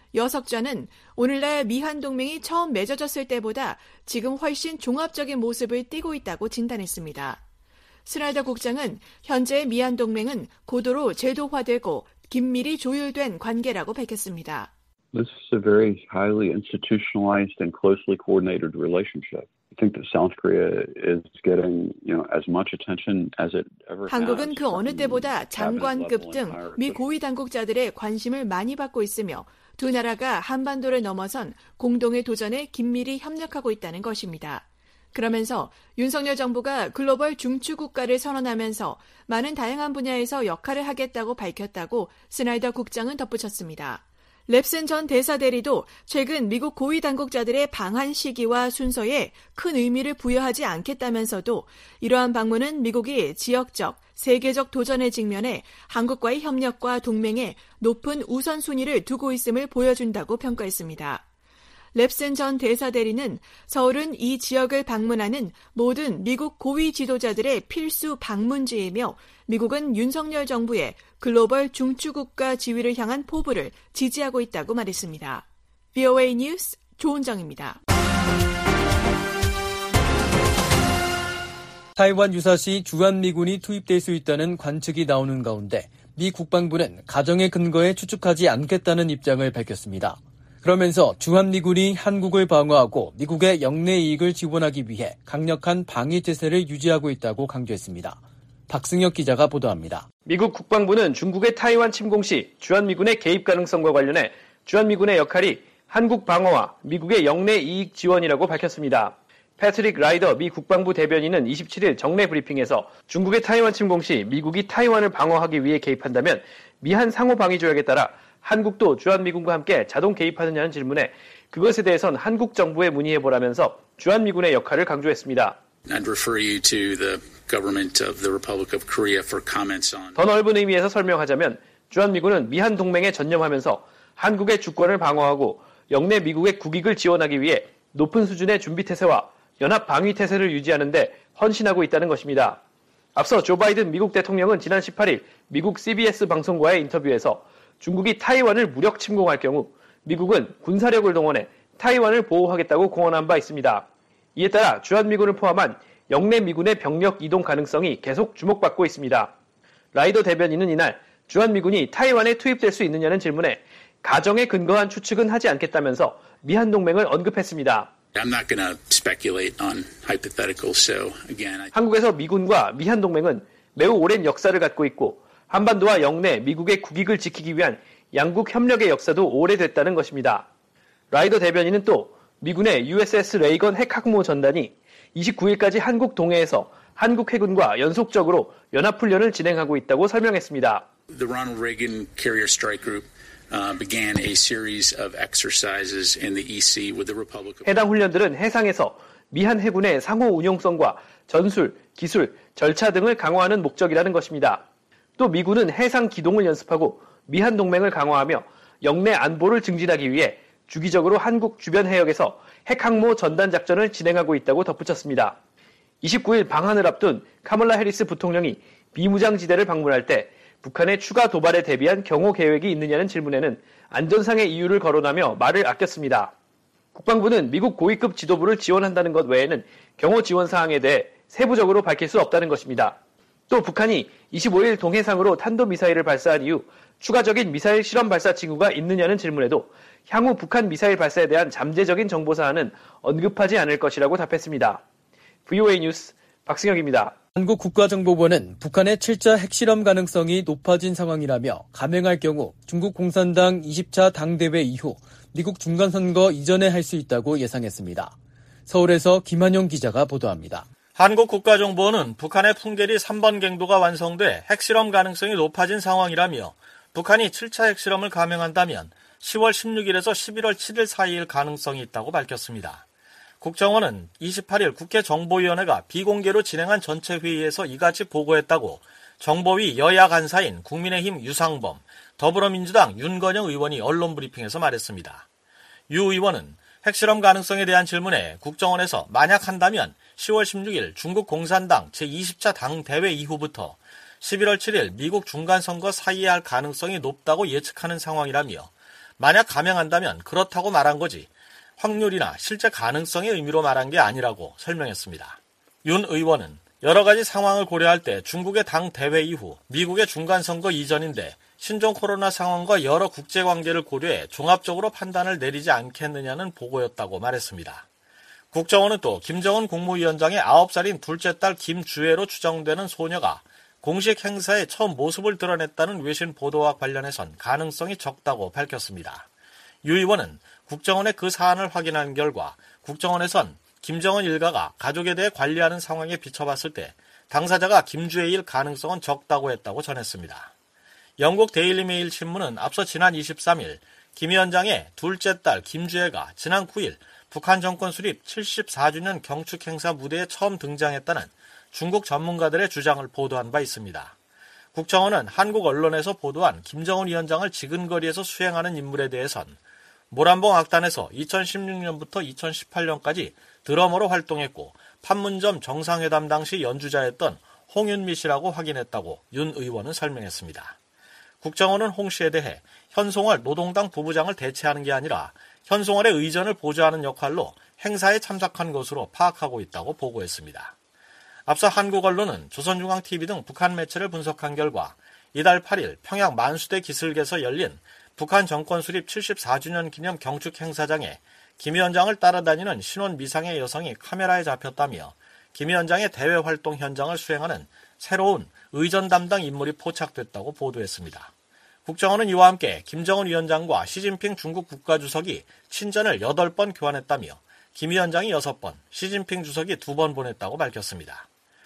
여 석좌는 오늘날 미한 동맹이 처음 맺어졌을 때보다 지금 훨씬 종합적인 모습을 띠고 있다고 진단했습니다. 스나이더 국장은 현재 미한 동맹은 고도로 제도화되고 긴밀히 조율된 관계라고 밝혔습니다. This is a very highly institutionalized and closely coordinated relationship. I think that South Korea is getting, you know, as much attention as it ever has. 한국은 그 어느 때보다 장관급 등 미 고위 당국자들의 관심을 많이 받고 있으며 두 나라가 한반도를 넘어선 공동의 도전에 긴밀히 협력하고 있다는 것입니다. 그러면서 윤석열 정부가 글로벌 중추 국가를 선언하면서 많은 다양한 분야에서 역할을 하겠다고 밝혔다고 스나이더 국장은 덧붙였습니다. 랩슨 전 대사대리도 최근 미국 고위 당국자들의 방한 시기와 순서에 큰 의미를 부여하지 않겠다면서도 이러한 방문은 미국이 지역적, 세계적 도전에 직면해 한국과의 협력과 동맹에 높은 우선순위를 두고 있음을 보여준다고 평가했습니다. 랩슨 전 대사대리는 서울은 이 지역을 방문하는 모든 미국 고위 지도자들의 필수 방문지이며 미국은 윤석열 정부의 글로벌 중추국가 지위를 향한 포부를 지지하고 있다고 말했습니다. 브이오에이 뉴스 조은정입니다. 타이완 유사시 주한미군이 투입될 수 있다는 관측이 나오는 가운데 미 국방부는 가정의 근거에 추측하지 않겠다는 입장을 밝혔습니다. 그러면서 주한미군이 한국을 방어하고 미국의 영내 이익을 지원하기 위해 강력한 방위 태세를 유지하고 있다고 강조했습니다. 박승혁 기자가 보도합니다. 미국 국방부는 중국의 타이완 침공 시 주한미군의 개입 가능성과 관련해 주한미군의 역할이 한국 방어와 미국의 영내 이익 지원이라고 밝혔습니다. 패트릭 라이더 미 국방부 대변인은 이십칠일 정례 브리핑에서 중국의 타이완 침공 시 미국이 타이완을 방어하기 위해 개입한다면 미한 상호 방위 조약에 따라 한국도 주한미군과 함께 자동 개입하느냐는 질문에 그것에 대해선 한국 정부에 문의해보라면서 주한미군의 역할을 강조했습니다. I'd refer you to the government of the Republic of Korea for comments on. 더 넓은 의미에서 설명하자면 주한미군은 미한 동맹에 전념하면서 한국의 주권을 방어하고 영내 미국의 국익을 지원하기 위해 높은 수준의 준비태세와 연합 방위태세를 유지하는 데 헌신하고 있다는 것입니다. 앞서 조 바이든 미국 대통령은 지난 십팔일 미국 씨비에스 방송과의 인터뷰에서 중국이 타이완을 무력 침공할 경우 미국은 군사력을 동원해 타이완을 보호하겠다고 공언한 바 있습니다. 이에 따라 주한미군을 포함한 영내 미군의 병력 이동 가능성이 계속 주목받고 있습니다. 라이더 대변인은 이날 주한미군이 타이완에 투입될 수 있느냐는 질문에 가정에 근거한 추측은 하지 않겠다면서 미한 동맹을 언급했습니다. I'm not going to speculate on hypotheticals, so again, I... 한국에서 미군과 미한 동맹은 매우 오랜 역사를 갖고 있고 한반도와 영내 미국의 국익을 지키기 위한 양국 협력의 역사도 오래됐다는 것입니다. 라이더 대변인은 또 미군의 유에스에스 레이건 핵학무 전단이 이십구일까지 한국 동해에서 한국 해군과 연속적으로 연합훈련을 진행하고 있다고 설명했습니다. The Ronald Reagan Carrier Strike Group uh, began a series of exercises in the 이씨 with the Republic of... 해당 훈련들은 해상에서 미한 해군의 상호 운용성과 전술, 기술, 절차 등을 강화하는 목적이라는 것입니다. 또 미군은 해상 기동을 연습하고 미한 동맹을 강화하며 영내 안보를 증진하기 위해 주기적으로 한국 주변 해역에서 핵항모 전단 작전을 진행하고 있다고 덧붙였습니다. 이십구일 방한을 앞둔 카멀라 해리스 부통령이 비무장지대를 방문할 때 북한의 추가 도발에 대비한 경호 계획이 있느냐는 질문에는 안전상의 이유를 거론하며 말을 아꼈습니다. 국방부는 미국 고위급 지도부를 지원한다는 것 외에는 경호 지원 사항에 대해 세부적으로 밝힐 수 없다는 것입니다. 또 북한이 이십오일 동해상으로 탄도미사일을 발사한 이후 추가적인 미사일 실험 발사 징후가 있느냐는 질문에도 향후 북한 미사일 발사에 대한 잠재적인 정보 사안은 언급하지 않을 것이라고 답했습니다. 브이오에이 뉴스 박승혁입니다. 한국 국가정보원은 북한의 칠 차 핵실험 가능성이 높아진 상황이라며 감행할 경우 중국 공산당 이십 차 당대회 이후 미국 중간선거 이전에 할 수 있다고 예상했습니다. 서울에서 김한용 기자가 보도합니다. 한국 국가정보원은 북한의 풍계리 삼 번 갱도가 완성돼 핵실험 가능성이 높아진 상황이라며 북한이 칠 차 핵실험을 감행한다면 시월 십육일에서 십일월 칠일 사이일 가능성이 있다고 밝혔습니다. 국정원은 이십팔일 국회 정보위원회가 비공개로 진행한 전체 회의에서 이같이 보고했다고 정보위 여야 간사인 국민의힘 유상범, 더불어민주당 윤건영 의원이 언론 브리핑에서 말했습니다. 유 의원은 핵실험 가능성에 대한 질문에 국정원에서 만약 한다면 시월 십육일 중국 공산당 제이십 차 당대회 이후부터 십일월 칠일 미국 중간선거 사이에 할 가능성이 높다고 예측하는 상황이라며 만약 감행한다면 그렇다고 말한 거지 확률이나 실제 가능성의 의미로 말한 게 아니라고 설명했습니다. 윤 의원은 여러 가지 상황을 고려할 때 중국의 당 대회 이후 미국의 중간선거 이전인데 신종 코로나 상황과 여러 국제관계를 고려해 종합적으로 판단을 내리지 않겠느냐는 보고였다고 말했습니다. 국정원은 또 김정은 국무위원장의 아홉 살인 둘째 딸 김주애로 추정되는 소녀가 공식 행사에 처음 모습을 드러냈다는 외신 보도와 관련해선 가능성이 적다고 밝혔습니다. 유 의원은 국정원의 그 사안을 확인한 결과 국정원에선 김정은 일가가 가족에 대해 관리하는 상황에 비춰봤을 때 당사자가 김주애일 가능성은 적다고 했다고 전했습니다. 영국 데일리메일 신문은 앞서 지난 이십삼 일 김 위원장의 둘째 딸 김주애가 지난 구 일 북한 정권 수립 칠십사 주년 경축 행사 무대에 처음 등장했다는 중국 전문가들의 주장을 보도한 바 있습니다. 국정원은 한국 언론에서 보도한 김정은 위원장을 지근거리에서 수행하는 인물에 대해선 모란봉 악단에서 이천십육 년부터 이천십팔 년까지 드러머로 활동했고 판문점 정상회담 당시 연주자였던 홍윤미 씨라고 확인했다고 윤 의원은 설명했습니다. 국정원은 홍 씨에 대해 현송월 노동당 부부장을 대체하는 게 아니라 현송월의 의전을 보좌하는 역할로 행사에 참석한 것으로 파악하고 있다고 보고했습니다. 앞서 한국 언론은 조선중앙티비 등 북한 매체를 분석한 결과 이달 팔 일 평양 만수대 기슭에서 열린 북한 정권 수립 칠십사 주년 기념 경축 행사장에 김 위원장을 따라다니는 신혼 미상의 여성이 카메라에 잡혔다며 김 위원장의 대외 활동 현장을 수행하는 새로운 의전 담당 인물이 포착됐다고 보도했습니다. 국정원은 이와 함께 김정은 위원장과 시진핑 중국 국가주석이 친전을 여덟 번 교환했다며 김 위원장이 여섯 번, 시진핑 주석이 두 번 보냈다고 밝혔습니다.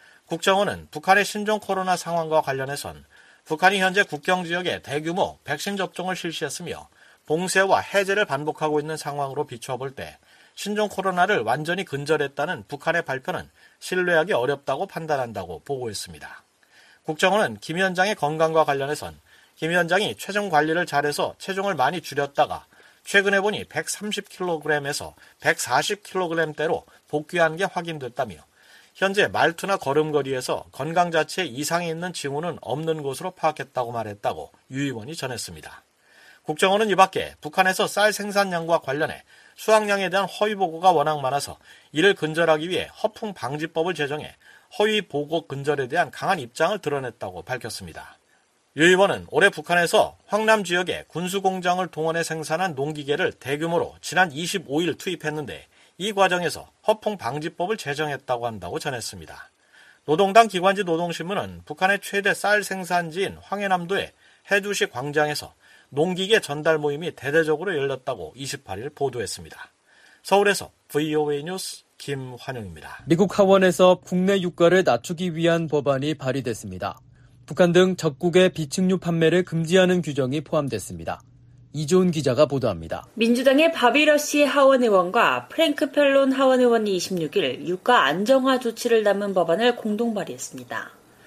국정원은 북한의 신종 코로나 상황과 관련해선 북한이 현재 국경 지역에 대규모 백신 접종을 실시했으며 봉쇄와 해제를 반복하고 있는 상황으로 비춰볼 때 신종 코로나를 완전히 근절했다는 북한의 발표는 신뢰하기 어렵다고 판단한다고 보고했습니다. 국정원은 김 위원장의 건강과 관련해선 김 위원장이 체중 관리를 잘해서 체중을 많이 줄였다가 최근에 보니 백삼십 킬로그램에서 백사십 킬로그램대로 복귀한 게 확인됐다며 현재 말투나 걸음걸이에서 건강 자체에 이상이 있는 징후는 없는 것으로 파악했다고 말했다고 유 의원이 전했습니다. 국정원은 이 밖에 북한에서 쌀 생산량과 관련해 수확량에 대한 허위 보고가 워낙 많아서 이를 근절하기 위해 허풍 방지법을 제정해 허위 보고 근절에 대한 강한 입장을 드러냈다고 밝혔습니다. 유 의원은 올해 북한에서 황남 지역에 군수공장을 동원해 생산한 농기계를 대규모로 지난 이십오 일 투입했는데 이 과정에서 허풍 방지법을 제정했다고 한다고 전했습니다. 노동당 기관지 노동신문은 북한의 최대 쌀 생산지인 황해남도의 해주시 광장에서 농기계 전달 모임이 대대적으로 열렸다고 이십팔 일 보도했습니다. 서울에서 브이오에이 뉴스 김환영입니다. 미국 하원에서 국내 유가를 낮추기 위한 법안이 발의됐습니다. 북한 등 적국의 비축유 판매를 금지하는 규정이 포함됐습니다. 이조은 기자가 보도합니다. 민주당의 바비 러시 하원 의원과 프랭크 펠론 하원 의원이 이십육 일 유가 안정화 조치를 담은 법안을 공동 발의했습니다.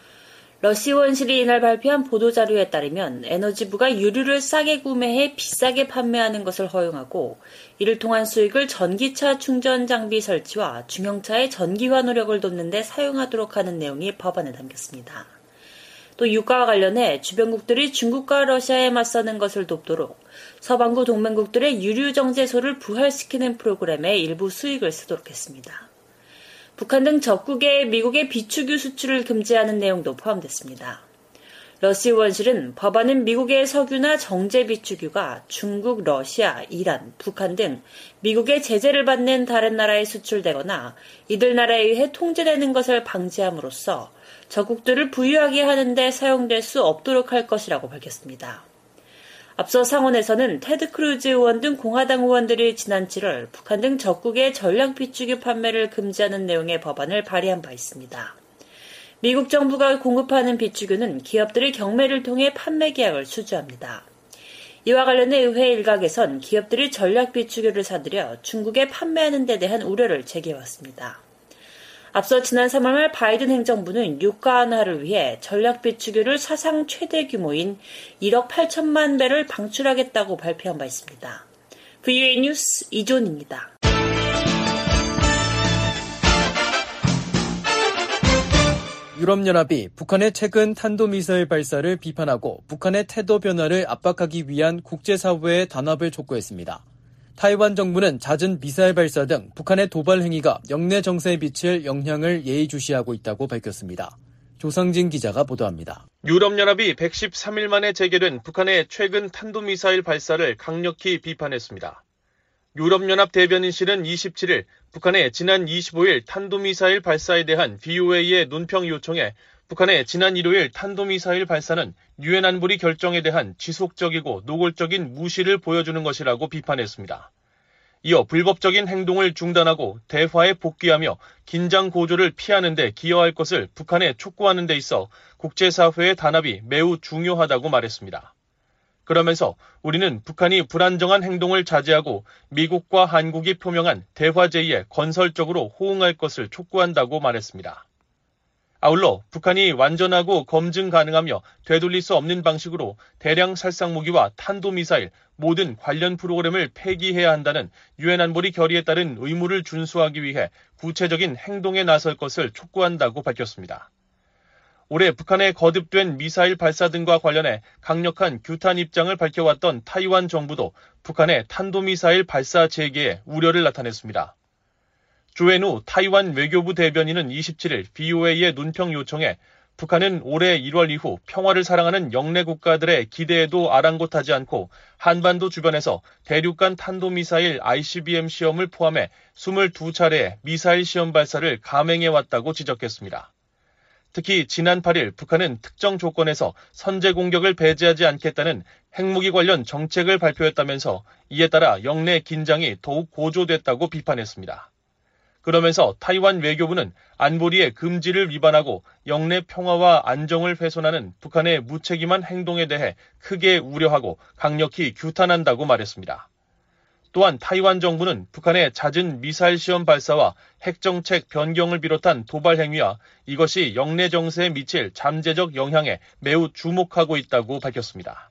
러시 의원실이 이날 발표한 보도자료에 따르면 에너지부가 유류를 싸게 구매해 비싸게 판매하는 것을 허용하고 이를 통한 수익을 전기차 충전 장비 설치와 중형차의 전기화 노력을 돕는 데 사용하도록 하는 내용이 법안에 담겼습니다. 또 유가와 관련해 주변국들이 중국과 러시아에 맞서는 것을 돕도록 서방구 동맹국들의 유류 정제소를 부활시키는 프로그램에 일부 수익을 쓰도록 했습니다. 북한 등 적국의 미국의 비축유 수출을 금지하는 내용도 포함됐습니다. 러시 의원실은 법안은 미국의 석유나 정제 비축유가 중국, 러시아, 이란, 북한 등 미국의 제재를 받는 다른 나라에 수출되거나 이들 나라에 의해 통제되는 것을 방지함으로써 적국들을 부유하게 하는 데 사용될 수 없도록 할 것이라고 밝혔습니다. 앞서 상원에서는 테드 크루즈 의원 등 공화당 의원들이 지난 칠월 북한 등 적국의 전략 비축유 판매를 금지하는 내용의 법안을 발의한 바 있습니다. 미국 정부가 공급하는 비축유는 기업들의 경매를 통해 판매 계약을 수주합니다. 이와 관련해 의회 일각에선 기업들이 전략 비축유를 사들여 중국에 판매하는 데 대한 우려를 제기해왔습니다. 앞서 지난 삼월 말 바이든 행정부는 유가 완화를 위해 전략 비축유를 사상 최대 규모인 일억 팔천만 배를 방출하겠다고 발표한 바 있습니다. 브이오에이 뉴스 이존입니다. 유럽연합이 북한의 최근 탄도미사일 발사를 비판하고 북한의 태도 변화를 압박하기 위한 국제사회의 단합을 촉구했습니다. 타이완 정부는 잦은 미사일 발사 등 북한의 도발 행위가 영내 정세에 미칠 영향을 예의주시하고 있다고 밝혔습니다. 조상진 기자가 보도합니다. 유럽연합이 백십삼 일 만에 재개된 북한의 최근 탄도미사일 발사를 강력히 비판했습니다. 유럽연합 대변인실은 이십칠 일 북한의 지난 이십오 일 탄도미사일 발사에 대한 비오에이의 논평 요청에 북한의 지난 일요일 탄도미사일 발사는 유엔 안보리 결정에 대한 지속적이고 노골적인 무시를 보여주는 것이라고 비판했습니다. 이어 불법적인 행동을 중단하고 대화에 복귀하며 긴장 고조를 피하는 데 기여할 것을 북한에 촉구하는 데 있어 국제사회의 단합이 매우 중요하다고 말했습니다. 그러면서 우리는 북한이 불안정한 행동을 자제하고 미국과 한국이 표명한 대화 제의에 건설적으로 호응할 것을 촉구한다고 말했습니다. 아울러 북한이 완전하고 검증 가능하며 되돌릴 수 없는 방식으로 대량 살상무기와 탄도미사일, 모든 관련 프로그램을 폐기해야 한다는 유엔 안보리 결의에 따른 의무를 준수하기 위해 구체적인 행동에 나설 것을 촉구한다고 밝혔습니다. 올해 북한의 거듭된 미사일 발사 등과 관련해 강력한 규탄 입장을 밝혀왔던 타이완 정부도 북한의 탄도미사일 발사 재개에 우려를 나타냈습니다. 조앤우 타이완 외교부 대변인은 이십칠 일 비오에이의 논평 요청에 북한은 올해 일월 이후 평화를 사랑하는 영내 국가들의 기대에도 아랑곳하지 않고 한반도 주변에서 대륙간 탄도미사일 아이씨비엠 시험을 포함해 이십이 차례의 미사일 시험 발사를 감행해왔다고 지적했습니다. 특히 지난 팔 일 북한은 특정 조건에서 선제 공격을 배제하지 않겠다는 핵무기 관련 정책을 발표했다면서 이에 따라 영내 긴장이 더욱 고조됐다고 비판했습니다. 그러면서 타이완 외교부는 안보리의 금지를 위반하고 영내 평화와 안정을 훼손하는 북한의 무책임한 행동에 대해 크게 우려하고 강력히 규탄한다고 말했습니다. 또한 타이완 정부는 북한의 잦은 미사일 시험 발사와 핵정책 변경을 비롯한 도발 행위와 이것이 영내 정세에 미칠 잠재적 영향에 매우 주목하고 있다고 밝혔습니다.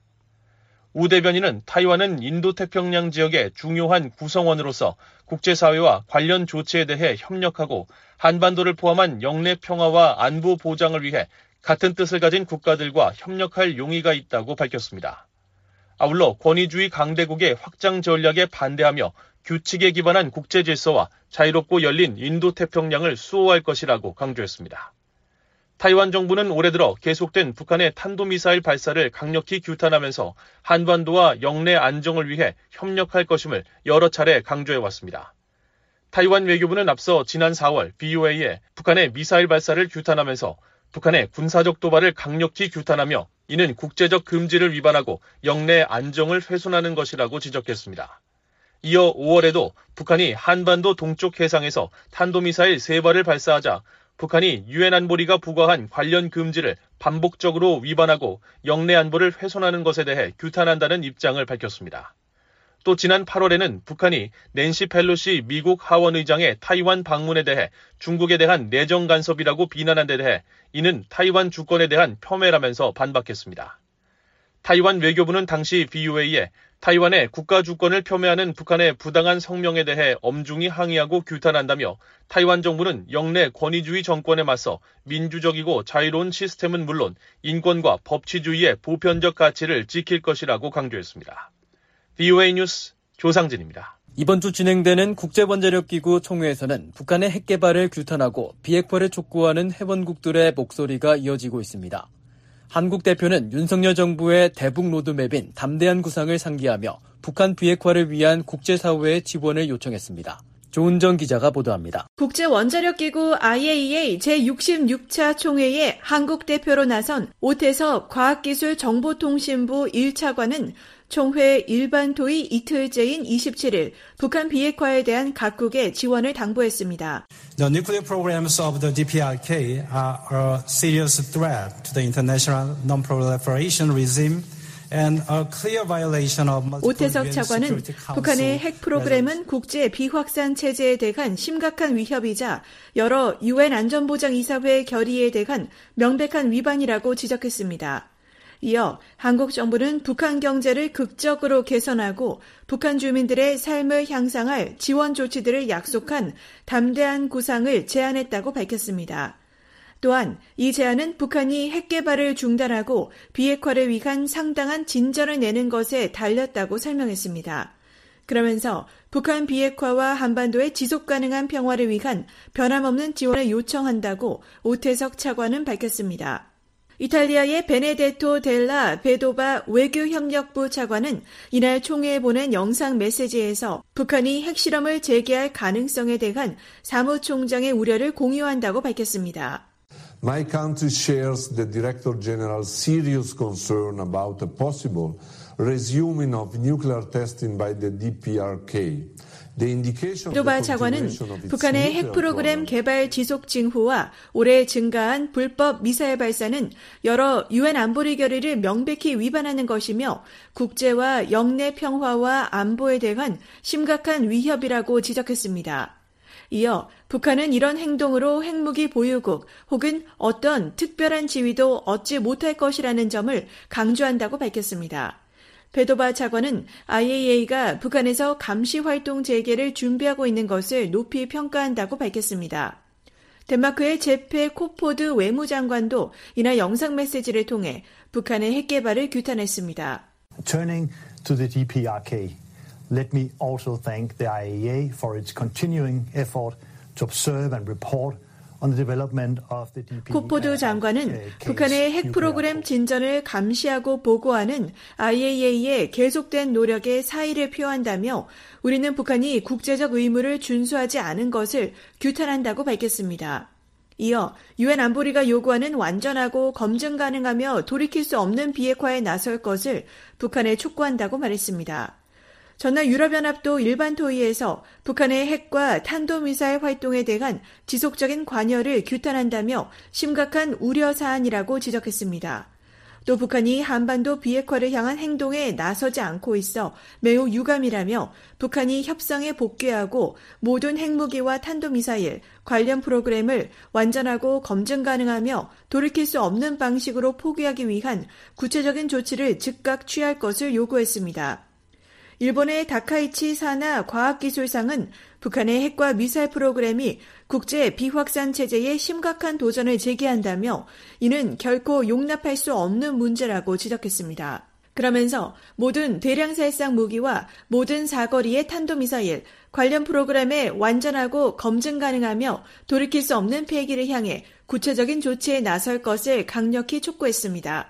우 대변인은 타이완은 인도태평양 지역의 중요한 구성원으로서 국제사회와 관련 조치에 대해 협력하고 한반도를 포함한 영내 평화와 안보 보장을 위해 같은 뜻을 가진 국가들과 협력할 용의가 있다고 밝혔습니다. 아울러 권위주의 강대국의 확장 전략에 반대하며 규칙에 기반한 국제 질서와 자유롭고 열린 인도태평양을 수호할 것이라고 강조했습니다. 타이완 정부는 올해 들어 계속된 북한의 탄도미사일 발사를 강력히 규탄하면서 한반도와 영내 안정을 위해 협력할 것임을 여러 차례 강조해왔습니다. 타이완 외교부는 앞서 지난 사월 비오에이에 북한의 미사일 발사를 규탄하면서 북한의 군사적 도발을 강력히 규탄하며 이는 국제적 금지를 위반하고 영내 안정을 훼손하는 것이라고 지적했습니다. 이어 오월에도 북한이 한반도 동쪽 해상에서 탄도미사일 세 발을 발사하자 북한이 유엔 안보리가 부과한 관련 금지를 반복적으로 위반하고 영내 안보를 훼손하는 것에 대해 규탄한다는 입장을 밝혔습니다. 또 지난 팔월에는 북한이 낸시 펠로시 미국 하원의장의 타이완 방문에 대해 중국에 대한 내정 간섭이라고 비난한 데 대해 이는 타이완 주권에 대한 폄훼라면서 반박했습니다. 타이완 외교부는 당시 비오에이에 타이완의 국가 주권을 폄훼하는 북한의 부당한 성명에 대해 엄중히 항의하고 규탄한다며 타이완 정부는 영내 권위주의 정권에 맞서 민주적이고 자유로운 시스템은 물론 인권과 법치주의의 보편적 가치를 지킬 것이라고 강조했습니다. 비오에이 뉴스 조상진입니다. 이번 주 진행되는 국제원자력기구 총회에서는 북한의 핵 개발을 규탄하고 비핵화를 촉구하는 회원국들의 목소리가 이어지고 있습니다. 한국 대표는 윤석열 정부의 대북 로드맵인 담대한 구상을 상기하며 북한 비핵화를 위한 국제사회의 지원을 요청했습니다. 조은정 기자가 보도합니다. 국제원자력기구 아이에이이에이 제육십육 차 총회에 한국 대표로 나선 오태석 과학기술정보통신부 일 차관은 총회 일반 토의 이틀째인 이십칠 일 북한 비핵화에 대한 각국의 지원을 당부했습니다. The nuclear programs of the 디피아르케이 are a serious threat to the international non-proliferation regime and a clear violation of multiple 오태석 차관은 북한의 핵 프로그램은 국제 비확산 체제에 대한 심각한 위협이자 여러 유엔 안전보장이사회 결의에 대한 명백한 위반이라고 지적했습니다. 이어 한국 정부는 북한 경제를 극적으로 개선하고 북한 주민들의 삶을 향상할 지원 조치들을 약속한 담대한 구상을 제안했다고 밝혔습니다. 또한 이 제안은 북한이 핵 개발을 중단하고 비핵화를 위한 상당한 진전을 내는 것에 달렸다고 설명했습니다. 그러면서 북한 비핵화와 한반도의 지속 가능한 평화를 위한 변함없는 지원을 요청한다고 오태석 차관은 밝혔습니다. 이탈리아의 베네데토 델라 베도바 외교협력부 차관은 이날 총회에 보낸 영상 메시지에서 북한이 핵실험을 재개할 가능성에 대한 사무총장의 우려를 공유한다고 밝혔습니다. My country shares the Director General's serious concern about a possible resuming of nuclear testing by the 디피아르케이. 베도바 차관은 북한의 핵 프로그램 개발 지속 징후와 올해 증가한 불법 미사일 발사는 여러 유엔 안보리 결의를 명백히 위반하는 것이며 국제와 영내 평화와 안보에 대한 심각한 위협이라고 지적했습니다. 이어 북한은 이런 행동으로 핵무기 보유국 혹은 어떤 특별한 지위도 얻지 못할 것이라는 점을 강조한다고 밝혔습니다. 베도바 차관은 아이에이이가 북한에서 감시활동 재개를 준비하고 있는 것을 높이 평가한다고 밝혔습니다. 덴마크의 제페 코포드 외무장관도 이날 영상 메시지를 통해 북한의 핵 개발을 규탄했습니다. Turning to the 디피아르케이, let me also thank the 아이에이이에이 for its continuing effort to observe and report 코포드 장관은 북한의 핵 프로그램 진전을 감시하고 보고하는 아이에이이에이의 계속된 노력에 사의를 표한다며 우리는 북한이 국제적 의무를 준수하지 않은 것을 규탄한다고 밝혔습니다. 이어 유엔 안보리가 요구하는 완전하고 검증 가능하며 돌이킬 수 없는 비핵화에 나설 것을 북한에 촉구한다고 말했습니다. 전날 유럽연합도 일반 토의에서 북한의 핵과 탄도미사일 활동에 대한 지속적인 관여를 규탄한다며 심각한 우려 사안이라고 지적했습니다. 또 북한이 한반도 비핵화를 향한 행동에 나서지 않고 있어 매우 유감이라며 북한이 협상에 복귀하고 모든 핵무기와 탄도미사일 관련 프로그램을 완전하고 검증 가능하며 돌이킬 수 없는 방식으로 포기하기 위한 구체적인 조치를 즉각 취할 것을 요구했습니다. 일본의 다카이치 사나 과학기술상은 북한의 핵과 미사일 프로그램이 국제 비확산 체제에 심각한 도전을 제기한다며 이는 결코 용납할 수 없는 문제라고 지적했습니다. 그러면서 모든 대량살상 무기와 모든 사거리의 탄도미사일 관련 프로그램에 완전하고 검증 가능하며 돌이킬 수 없는 폐기를 향해 구체적인 조치에 나설 것을 강력히 촉구했습니다.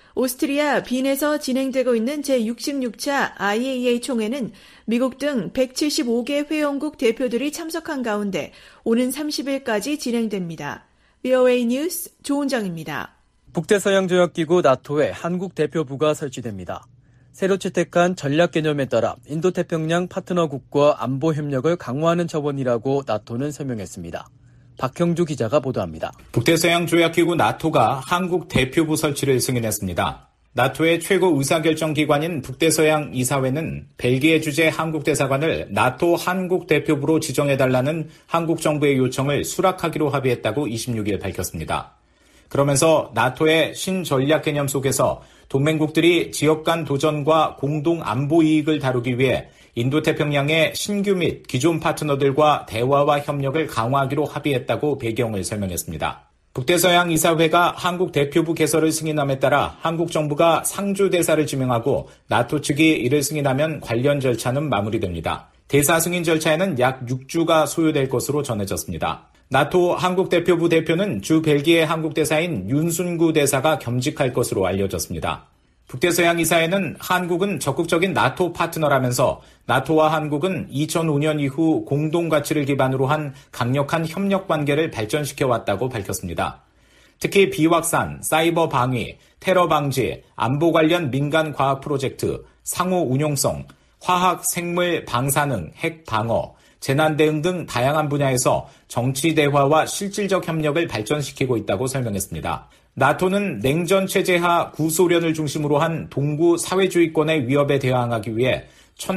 오스트리아 빈에서 진행되고 있는 제육십육 차 아이에이이에이 총회는 미국 등 백칠십오 개 회원국 대표들이 참석한 가운데 오는 삼십 일까지 진행됩니다. 브이오에이 뉴스 조은정입니다. 북대서양조약기구 나토에 한국 대표부가 설치됩니다. 새로 채택한 전략 개념에 따라 인도태평양 파트너국과 안보 협력을 강화하는 차원이라고 나토는 설명했습니다. 박형주 기자가 보도합니다. 북대서양조약기구 나토가 한국 대표부 설치를 승인했습니다. 나토의 최고 의사결정기관인 북대서양 이사회는 벨기에 주재 한국대사관을 나토 한국 대표부로 지정해달라는 한국 정부의 요청을 수락하기로 합의했다고 이십육 일 밝혔습니다. 그러면서 나토의 신전략 개념 속에서 동맹국들이 지역 간 도전과 공동 안보 이익을 다루기 위해 인도태평양의 신규 및 기존 파트너들과 대화와 협력을 강화하기로 합의했다고 배경을 설명했습니다. 북대서양 이사회가 한국 대표부 개설을 승인함에 따라 한국 정부가 상주 대사를 지명하고 나토 측이 이를 승인하면 관련 절차는 마무리됩니다. 대사 승인 절차에는 약 육 주가 소요될 것으로 전해졌습니다. 나토 한국 대표부 대표는 주 벨기에 한국 대사인 윤순구 대사가 겸직할 것으로 알려졌습니다. 북대서양 이사회는 한국은 적극적인 나토 파트너라면서 나토와 한국은 이천오 년 이후 공동 가치를 기반으로 한 강력한 협력 관계를 발전시켜왔다고 밝혔습니다. 특히 비확산, 사이버 방위, 테러 방지, 안보 관련 민간 과학 프로젝트, 상호 운용성, 화학, 생물, 방사능, 핵 방어, 재난 대응 등 다양한 분야에서 정치 대화와 실질적 협력을 발전시키고 있다고 설명했습니다. 나토는 냉전 체제하 구소련을 중심으로 한 동구 사회주의권의 위협에 대항하기 위해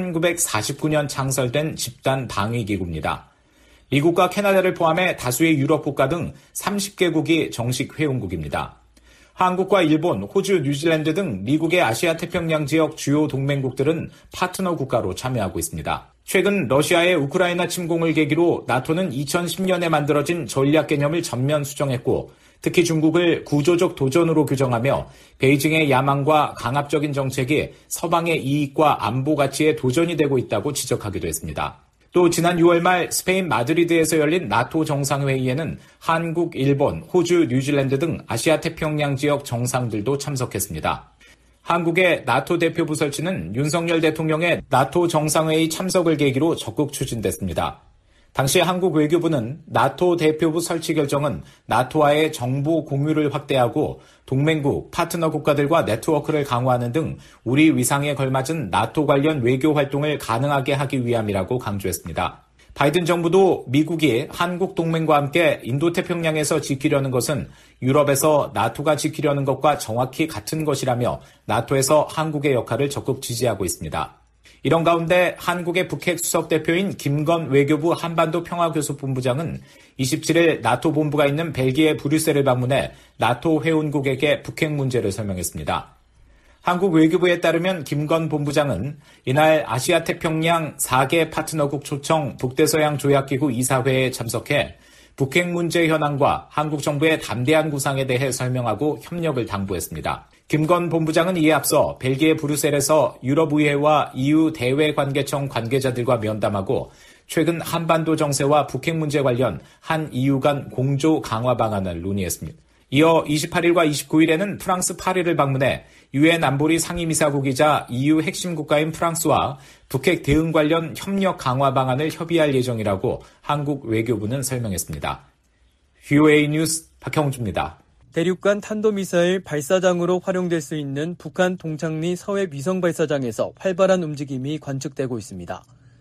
천구백사십구 년 창설된 집단 방위기구입니다. 미국과 캐나다를 포함해 다수의 유럽 국가 등 삼십 개국이 정식 회원국입니다. 한국과 일본, 호주, 뉴질랜드 등 미국의 아시아 태평양 지역 주요 동맹국들은 파트너 국가로 참여하고 있습니다. 최근 러시아의 우크라이나 침공을 계기로 나토는 이천십 년에 만들어진 전략 개념을 전면 수정했고 특히 중국을 구조적 도전으로 규정하며 베이징의 야망과 강압적인 정책이 서방의 이익과 안보 가치에 도전이 되고 있다고 지적하기도 했습니다. 또 지난 유월 말 스페인 마드리드에서 열린 나토 정상회의에는 한국, 일본, 호주, 뉴질랜드 등 아시아 태평양 지역 정상들도 참석했습니다. 한국의 나토 대표부 설치는 윤석열 대통령의 나토 정상회의 참석을 계기로 적극 추진됐습니다. 당시 한국 외교부는 나토 대표부 설치 결정은 나토와의 정보 공유를 확대하고 동맹국, 파트너 국가들과 네트워크를 강화하는 등 우리 위상에 걸맞은 나토 관련 외교 활동을 가능하게 하기 위함이라고 강조했습니다. 바이든 정부도 미국이 한국 동맹과 함께 인도태평양에서 지키려는 것은 유럽에서 나토가 지키려는 것과 정확히 같은 것이라며 나토에서 한국의 역할을 적극 지지하고 있습니다. 이런 가운데 한국의 북핵 수석대표인 김건 외교부 한반도 평화교섭본부장은 이십칠일 나토 본부가 있는 벨기에 브뤼셀을 방문해 나토 회원국에게 북핵 문제를 설명했습니다. 한국 외교부에 따르면 김건 본부장은 이날 아시아 태평양 네 개 파트너국 초청 북대서양 조약기구 이사회에 참석해 북핵 문제 현황과 한국 정부의 담대한 구상에 대해 설명하고 협력을 당부했습니다. 김건 본부장은 이에 앞서 벨기에 브뤼셀에서 유럽의회와 이유 대외관계청 관계자들과 면담하고 최근 한반도 정세와 북핵 문제 관련 한 이유 간 공조 강화 방안을 논의했습니다. 이어 이십팔일과 이십구일에는 프랑스 파리를 방문해 유엔 안보리 상임이사국이자 이유 핵심 국가인 프랑스와 북핵 대응 관련 협력 강화 방안을 협의할 예정이라고 한국 외교부는 설명했습니다. 브이오에이 뉴스 박형주입니다. 대륙간 탄도미사일 발사장으로 활용될 수 있는 북한 동창리 서해 위성 발사장에서 활발한 움직임이 관측되고 있습니다.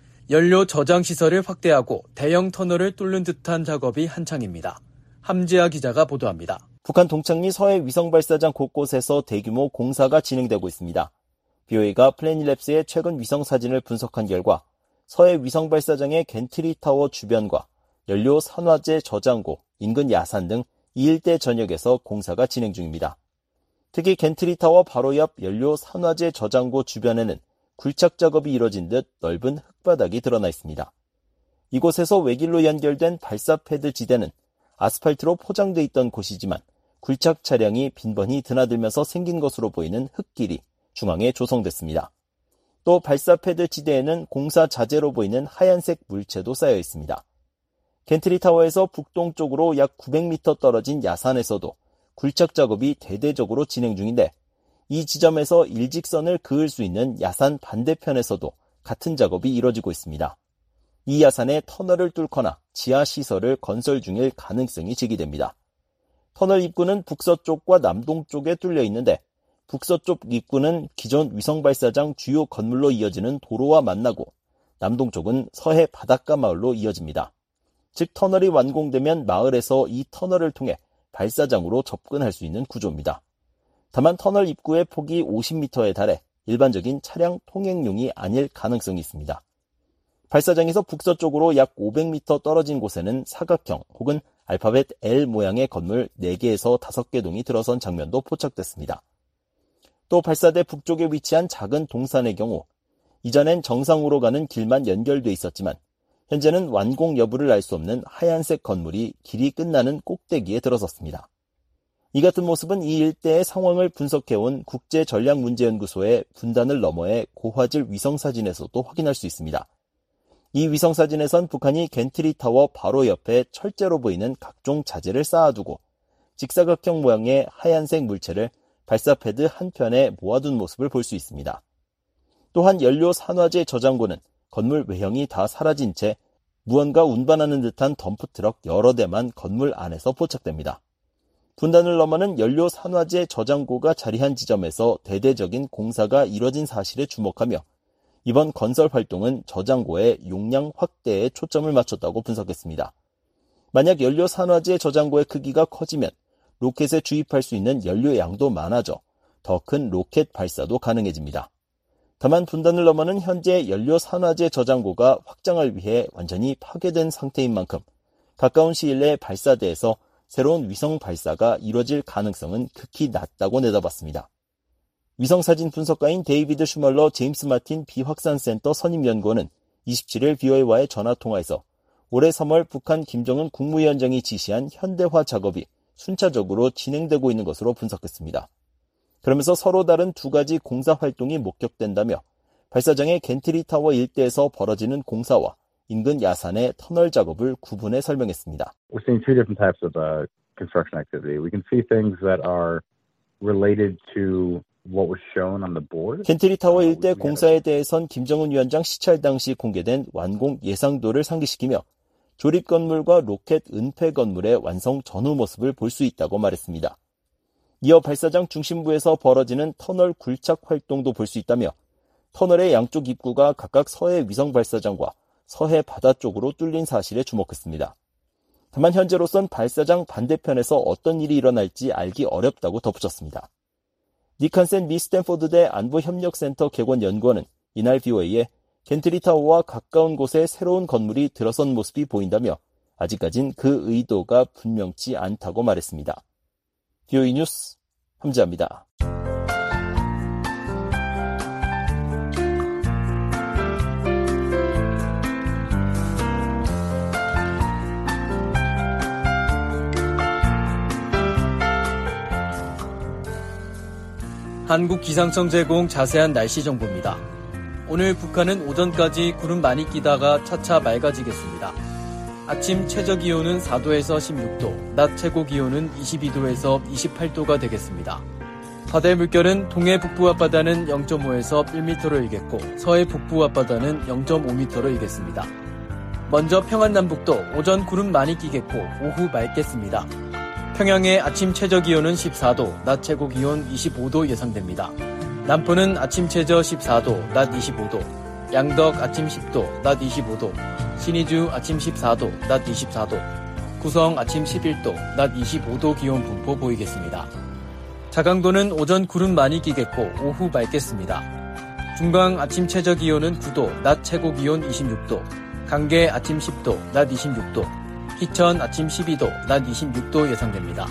연료 저장 시설을 확대하고 대형 터널을 뚫는 듯한 작업이 한창입니다. 함지아 기자가 보도합니다. 북한 동창리 서해 위성 발사장 곳곳에서 대규모 공사가 진행되고 있습니다. 비오에이가 플래닛랩스의 최근 위성 사진을 분석한 결과 서해 위성 발사장의 겐트리 타워 주변과 연료 산화제 저장고, 인근 야산 등 이 일대 전역에서 공사가 진행 중입니다. 특히 겐트리 타워 바로 옆 연료 산화제 저장고 주변에는 굴착 작업이 이뤄진 듯 넓은 흙바닥이 드러나 있습니다. 이곳에서 외길로 연결된 발사 패드 지대는 아스팔트로 포장돼 있던 곳이지만 굴착 차량이 빈번히 드나들면서 생긴 것으로 보이는 흙길이 중앙에 조성됐습니다. 또 발사 패드 지대에는 공사 자재로 보이는 하얀색 물체도 쌓여 있습니다. 겐트리 타워에서 북동쪽으로 약 구백 미터 떨어진 야산에서도 굴착 작업이 대대적으로 진행 중인데 이 지점에서 일직선을 그을 수 있는 야산 반대편에서도 같은 작업이 이뤄지고 있습니다. 이 야산에 터널을 뚫거나 지하 시설을 건설 중일 가능성이 제기됩니다. 터널 입구는 북서쪽과 남동쪽에 뚫려 있는데 북서쪽 입구는 기존 위성발사장 주요 건물로 이어지는 도로와 만나고 남동쪽은 서해 바닷가 마을로 이어집니다. 즉 터널이 완공되면 마을에서 이 터널을 통해 발사장으로 접근할 수 있는 구조입니다. 다만 터널 입구의 폭이 오십 미터에 달해 일반적인 차량 통행용이 아닐 가능성이 있습니다. 발사장에서 북서쪽으로 약 오백 미터 떨어진 곳에는 사각형 혹은 알파벳 L 모양의 건물 네 개에서 다섯 개 동이 들어선 장면도 포착됐습니다. 또 발사대 북쪽에 위치한 작은 동산의 경우 이전엔 정상으로 가는 길만 연결돼 있었지만 현재는 완공 여부를 알 수 없는 하얀색 건물이 길이 끝나는 꼭대기에 들어섰습니다. 이 같은 모습은 이 일대의 상황을 분석해온 국제전략문제연구소의 분단을 너머의 고화질 위성사진에서도 확인할 수 있습니다. 이 위성사진에선 북한이 겐트리 타워 바로 옆에 철제로 보이는 각종 자재를 쌓아두고 직사각형 모양의 하얀색 물체를 발사 패드 한편에 모아둔 모습을 볼 수 있습니다. 또한 연료 산화제 저장고는 건물 외형이 다 사라진 채 무언가 운반하는 듯한 덤프트럭 여러 대만 건물 안에서 포착됩니다. 분단을 넘어는 연료 산화제 저장고가 자리한 지점에서 대대적인 공사가 이뤄진 사실에 주목하며 이번 건설 활동은 저장고의 용량 확대에 초점을 맞췄다고 분석했습니다. 만약 연료 산화제 저장고의 크기가 커지면 로켓에 주입할 수 있는 연료 양도 많아져 더 큰 로켓 발사도 가능해집니다. 다만 분단을 넘어는 현재 연료 산화제 저장고가 확장을 위해 완전히 파괴된 상태인 만큼 가까운 시일 내 발사대에서 새로운 위성 발사가 이뤄질 가능성은 극히 낮다고 내다봤습니다. 위성사진 분석가인 데이비드 슈멀러 제임스 마틴 비확산센터 선임연구원은 이십칠일 브이오에이와의 전화통화에서 올해 삼월 북한 김정은 국무위원장이 지시한 현대화 작업이 순차적으로 진행되고 있는 것으로 분석했습니다. 그러면서 서로 다른 두 가지 공사 활동이 목격된다며 발사장의 겐트리 타워 일대에서 벌어지는 공사와 인근 야산의 터널 작업을 구분해 설명했습니다. We're seeing two different types of uh, construction activity. We can see things that are related to what was shown on the board. 겐트리 타워 일대 공사에 대해선 김정은 위원장 시찰 당시 공개된 완공 예상도를 상기시키며 조립 건물과 로켓 은폐 건물의 완성 전후 모습을 볼 수 있다고 말했습니다. 이어 발사장 중심부에서 벌어지는 터널 굴착 활동도 볼 수 있다며 터널의 양쪽 입구가 각각 서해 위성 발사장과 서해 바다 쪽으로 뚫린 사실에 주목했습니다. 다만 현재로선 발사장 반대편에서 어떤 일이 일어날지 알기 어렵다고 덧붙였습니다. 닉 한센 미 스탠포드대 안보협력센터 개관 연구원은 이날 브이오에이에 겐트리 타워와 가까운 곳에 새로운 건물이 들어선 모습이 보인다며 아직까진 그 의도가 분명치 않다고 말했습니다. 브이오에이 뉴스 함지아입니다. 한국기상청 제공 자세한 날씨 정보입니다. 오늘 북한은 오전까지 구름 많이 끼다가 차차 맑아지겠습니다. 아침 최저기온은 사도에서 십육도, 낮 최고기온은 이십이도에서 이십팔도가 되겠습니다. 바다의 물결은 동해 북부 앞바다는 영점오에서 일 미터로 일겠고 서해 북부 앞바다는 영점오 미터로 일겠습니다. 먼저 평안남북도 오전 구름 많이 끼겠고 오후 맑겠습니다. 평양의 아침 최저기온은 십사도, 낮 최고기온 이십오도 예상됩니다. 남포는 아침 최저 십사도, 낮 이십오도, 양덕 아침 십도, 낮 이십오도, 신의주 아침 십사도, 낮 이십사도, 구성 아침 십일도, 낮 이십오도 기온 분포 보이겠습니다. 자강도는 오전 구름 많이 끼겠고 오후 맑겠습니다. 중강 아침 최저기온은 구도, 낮 최고기온 이십육도, 강계 아침 십도, 낮 이십육도, 희천 아침 십이도, 낮 이십육도 예상됩니다.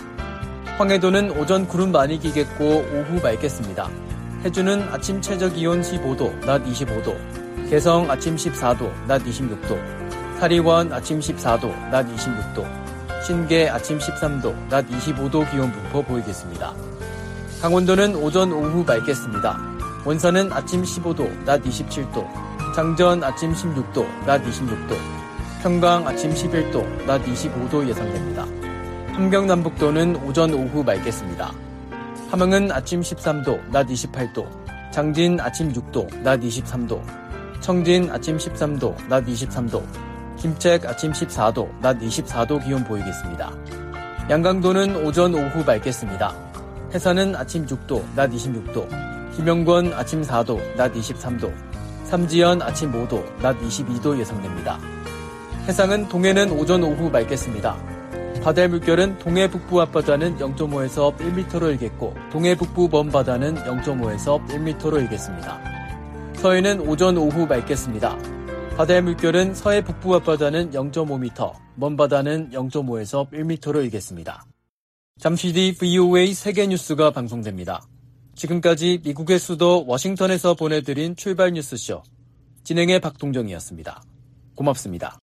황해도는 오전 구름 많이 끼겠고 오후 맑겠습니다. 해주는 아침 최저기온 십오도, 낮 이십오도, 개성 아침 십사도, 낮 이십육도, 사리원 아침 십사도, 낮 이십육도, 신계 아침 십삼도, 낮 이십오도 기온 분포 보이겠습니다. 강원도는 오전 오후 맑겠습니다. 원산은 아침 십오도, 낮 이십칠도, 장전 아침 십육도, 낮 이십육도, 평강 아침 십일도, 낮 이십오도 예상됩니다. 함경남북도는 오전 오후 맑겠습니다. 함흥은 아침 십삼도, 낮 이십팔도, 장진 아침 육도, 낮 이십삼도, 청진 아침 십삼도, 낮 이십삼도, 김책 아침 십사도, 낮 이십사도 기온 보이겠습니다. 양강도는 오전 오후 맑겠습니다. 해산은 아침 육도, 낮 이십육도, 김영권 아침 사도, 낮 이십삼도, 삼지연 아침 오도, 낮 이십이도 예상됩니다. 해상은 동해는 오전 오후 맑겠습니다. 바다의 물결은 동해 북부 앞바다는 영점오에서 일 미터로 일겠고 동해 북부 먼바다는 영점오에서 일 미터로 일겠습니다. 서해는 오전 오후 맑겠습니다. 바다의 물결은 서해 북부 앞바다는 영점오 미터, 먼바다는 영점오에서 일 미터로 일겠습니다. 잠시 뒤 브이오에이 세계뉴스가 방송됩니다. 지금까지 미국의 수도 워싱턴에서 보내드린 출발 뉴스쇼, 진행의 박동정이었습니다. 고맙습니다.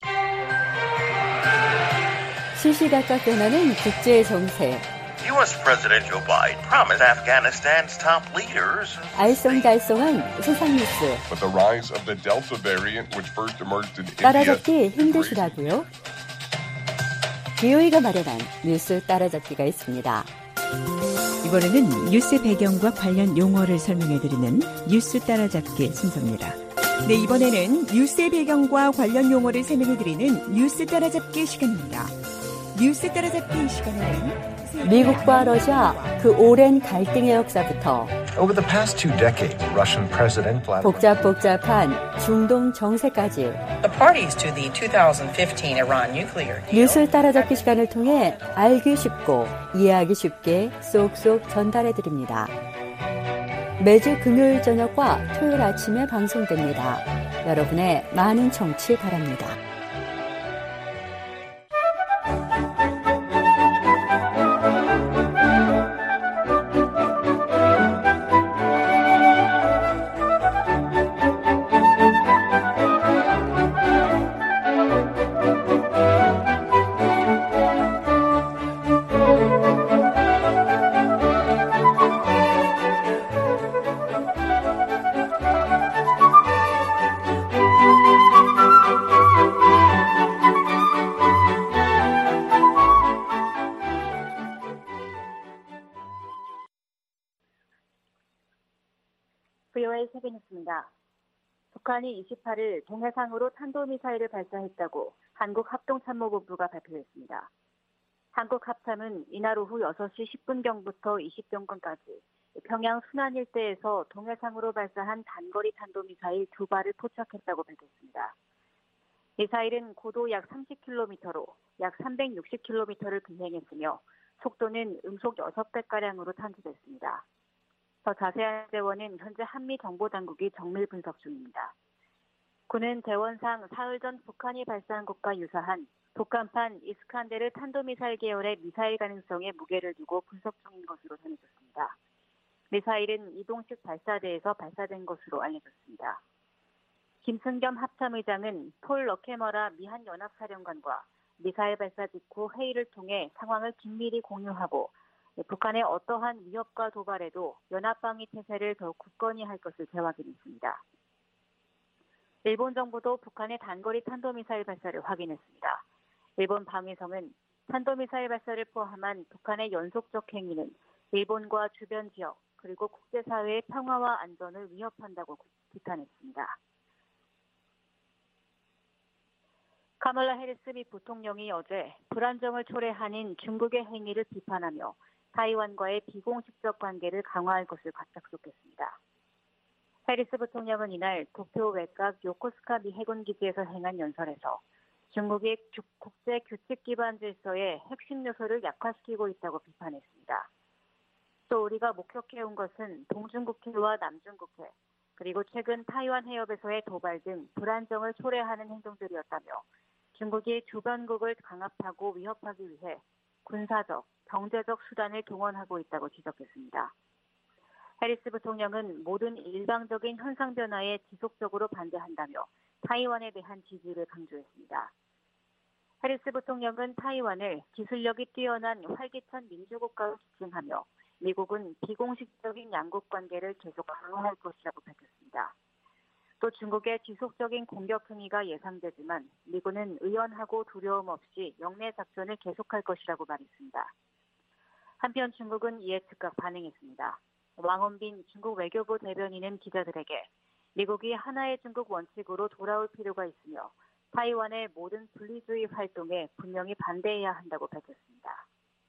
시시각각 변하는 국제 정세. U S President Joe Biden promised Afghanistan's top leaders. 알쏭달쏭한 세상 뉴스. But the rise of the Delta variant, which first emerged in India. 따라잡기 힘드시다고요? 브이오에이가 마련한 뉴스 따라잡기가 있습니다. 이번에는 뉴스 배경과 관련 용어를 설명해드리는 뉴스 따라잡기 순서입니다. 네, 이번에는 뉴스의 배경과 관련 용어를 설명해드리는 뉴스 따라잡기 시간입니다. 뉴스 따라잡기 시간에는 미국과 러시아 그 오랜 갈등의 역사부터 Over the past two decades, Russian President Vladimir 복잡복잡한 중동 정세까지 The parties to the twenty fifteen Iran nuclear deal. 뉴스 따라잡기 시간을 통해 알기 쉽고 이해하기 쉽게 쏙쏙 전달해드립니다. 매주 금요일 저녁과 토요일 아침에 방송됩니다. 여러분의 많은 청취 바랍니다. 브이오에이 세계뉴스입니다. 북한이 이십팔일 동해상으로 탄도미사일을 발사했다고 한국합동참모본부가 발표했습니다. 한국합참은 이날 오후 여섯 시 십 분경부터 이십 분경까지 평양 순안 일대에서 동해상으로 발사한 단거리 탄도미사일 두 발을 포착했다고 밝혔습니다. 미사일은 고도 약 삼십 킬로미터로 약 삼백육십 킬로미터를 비행했으며 속도는 음속 여섯 배가량으로探知됐습니다. 더 자세한 재원은 현재 한미정보당국이 정밀 분석 중입니다. 군은 재원상 사흘 전 북한이 발사한 것과 유사한 북한판 이스칸데르 탄도미사일 계열의 미사일 가능성에 무게를 두고 분석 중인 것으로 전해졌습니다. 미사일은 이동식 발사대에서 발사된 것으로 알려졌습니다. 김승겸 합참의장은 폴 러케머라 미한연합사령관과 미사일 발사 직후 회의를 통해 상황을 긴밀히 공유하고 북한의 어떠한 위협과 도발에도 연합방위 태세를 더욱 굳건히 할 것을 재확인했습니다. 일본 정부도 북한의 단거리 탄도미사일 발사를 확인했습니다. 일본 방위성은 탄도미사일 발사를 포함한 북한의 연속적 행위는 일본과 주변 지역 그리고 국제사회의 평화와 안전을 위협한다고 비판했습니다. 카멀라 해리스 미 부통령이 어제 불안정을 초래하는 중국의 행위를 비판하며 타이완과의 비공식적 관계를 강화할 것을 약속했습니다. 해리스 부통령은 이날 도쿄 외곽 요코스카 미 해군 기지에서 행한 연설에서 중국이 국제 규칙 기반 질서의 핵심 요소를 약화시키고 있다고 비판했습니다. 또 우리가 목격해온 것은 동중국해와 남중국해, 그리고 최근 타이완 해협에서의 도발 등 불안정을 초래하는 행동들이었다며 중국이 주변국을 강압하고 위협하기 위해 군사적, 경제적 수단을 동원하고 있다고 지적했습니다. 해리스 부통령은 모든 일방적인 현상 변화에 지속적으로 반대한다며 타이완에 대한 지지를 강조했습니다. 해리스 부통령은 타이완을 기술력이 뛰어난 활기찬 민주국가로 지칭하며 미국은 비공식적인 양국 관계를 계속 강화할 것이라고 밝혔습니다. 또 중국의 지속적인 공격 행위가 예상되지만 미군은 의연하고 두려움 없이 영내 작전을 계속할 것이라고 말했습니다. 한편 중국은 이에 즉각 반응했습니다. 왕원빈 중국 외교부 대변인은 기자들에게 미국이 하나의 중국 원칙으로 돌아올 필요가 있으며 타이완의 모든 분리주의 활동에 분명히 반대해야 한다고 밝혔습니다.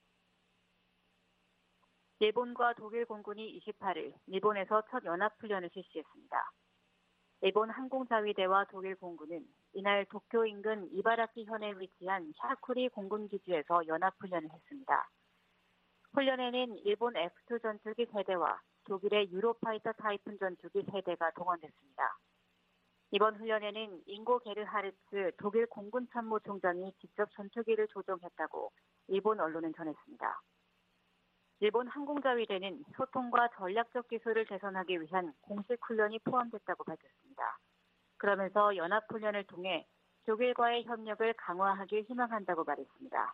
일본과 독일 공군이 이십팔일 일본에서 첫 연합훈련을 실시했습니다. 일본 항공자위대와 독일 공군은 이날 도쿄 인근 이바라키 현에 위치한 샤쿠리 공군기지에서 연합훈련을 했습니다. 훈련에는 일본 에프 투 전투기 세 대와 독일의 유로파이터 타이푼 전투기 세 대가 동원됐습니다. 이번 훈련에는 잉고 게르하르츠 독일 공군참모총장이 직접 전투기를 조종했다고 일본 언론은 전했습니다. 일본 항공자위대는 소통과 전략적 기술을 개선하기 위한 공식 훈련이 포함됐다고 밝혔습니다. 그러면서 연합훈련을 통해 독일과의 협력을 강화하길 희망한다고 말했습니다.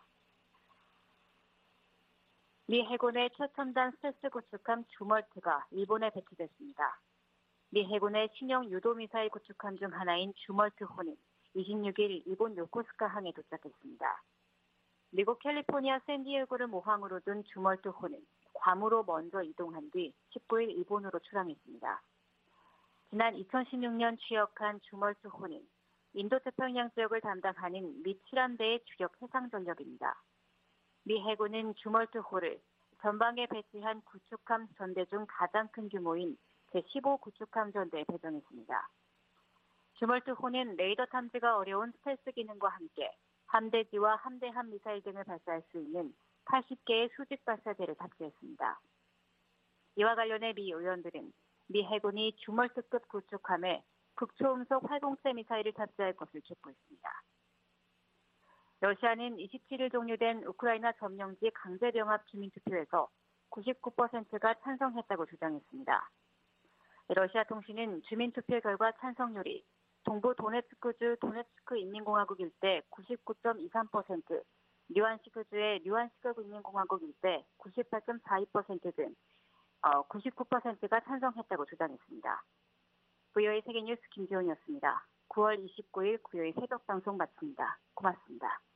미 해군의 최첨단 스텔스 구축함 주멀트가 일본에 배치됐습니다. 미 해군의 신형 유도미사일 구축함 중 하나인 주멀트 호는 이십육일 일본 요코스카 항에 도착했습니다. 미국 캘리포니아 샌디에고를 모항으로 둔 주멀트 호는 괌으로 먼저 이동한 뒤 십구일 일본으로 출항했습니다. 지난 이천십육년 취역한 주멀트 호는 인도태평양 지역을 담당하는 미 칠 함대의 주력 해상 전력입니다. 미 해군은 주멀트 호를 전방에 배치한 구축함 전대 중 가장 큰 규모인 제십오 구축함 전대에 배정했습니다. 주멀트 호는 레이더 탐지가 어려운 스텔스 기능과 함께 함대지와 함대함 미사일 등을 발사할 수 있는 팔십 개의 수직 발사대를 탑재했습니다. 이와 관련해 미 의원들은 미 해군이 주멀트급 구축함에 극초음속 활공체 미사일을 탑재할 것을 촉구했습니다. 러시아는 이십칠일 종료된 우크라이나 점령지 강제병합 주민투표에서 구십구 퍼센트가 찬성했다고 주장했습니다. 러시아 통신은 주민투표 결과 찬성률이 동부 도네츠크주 도네츠크 인민공화국 일대 구십구 점 이삼 퍼센트, 류안시크주의 류안시크 인민공화국 일대 구십팔 점 사이 퍼센트 등 구십구 퍼센트가 찬성했다고 주장했습니다. 브이오에이 세계뉴스 김지훈이었습니다. 구월 이십구일 구요일 새벽 방송 마칩니다. 고맙습니다.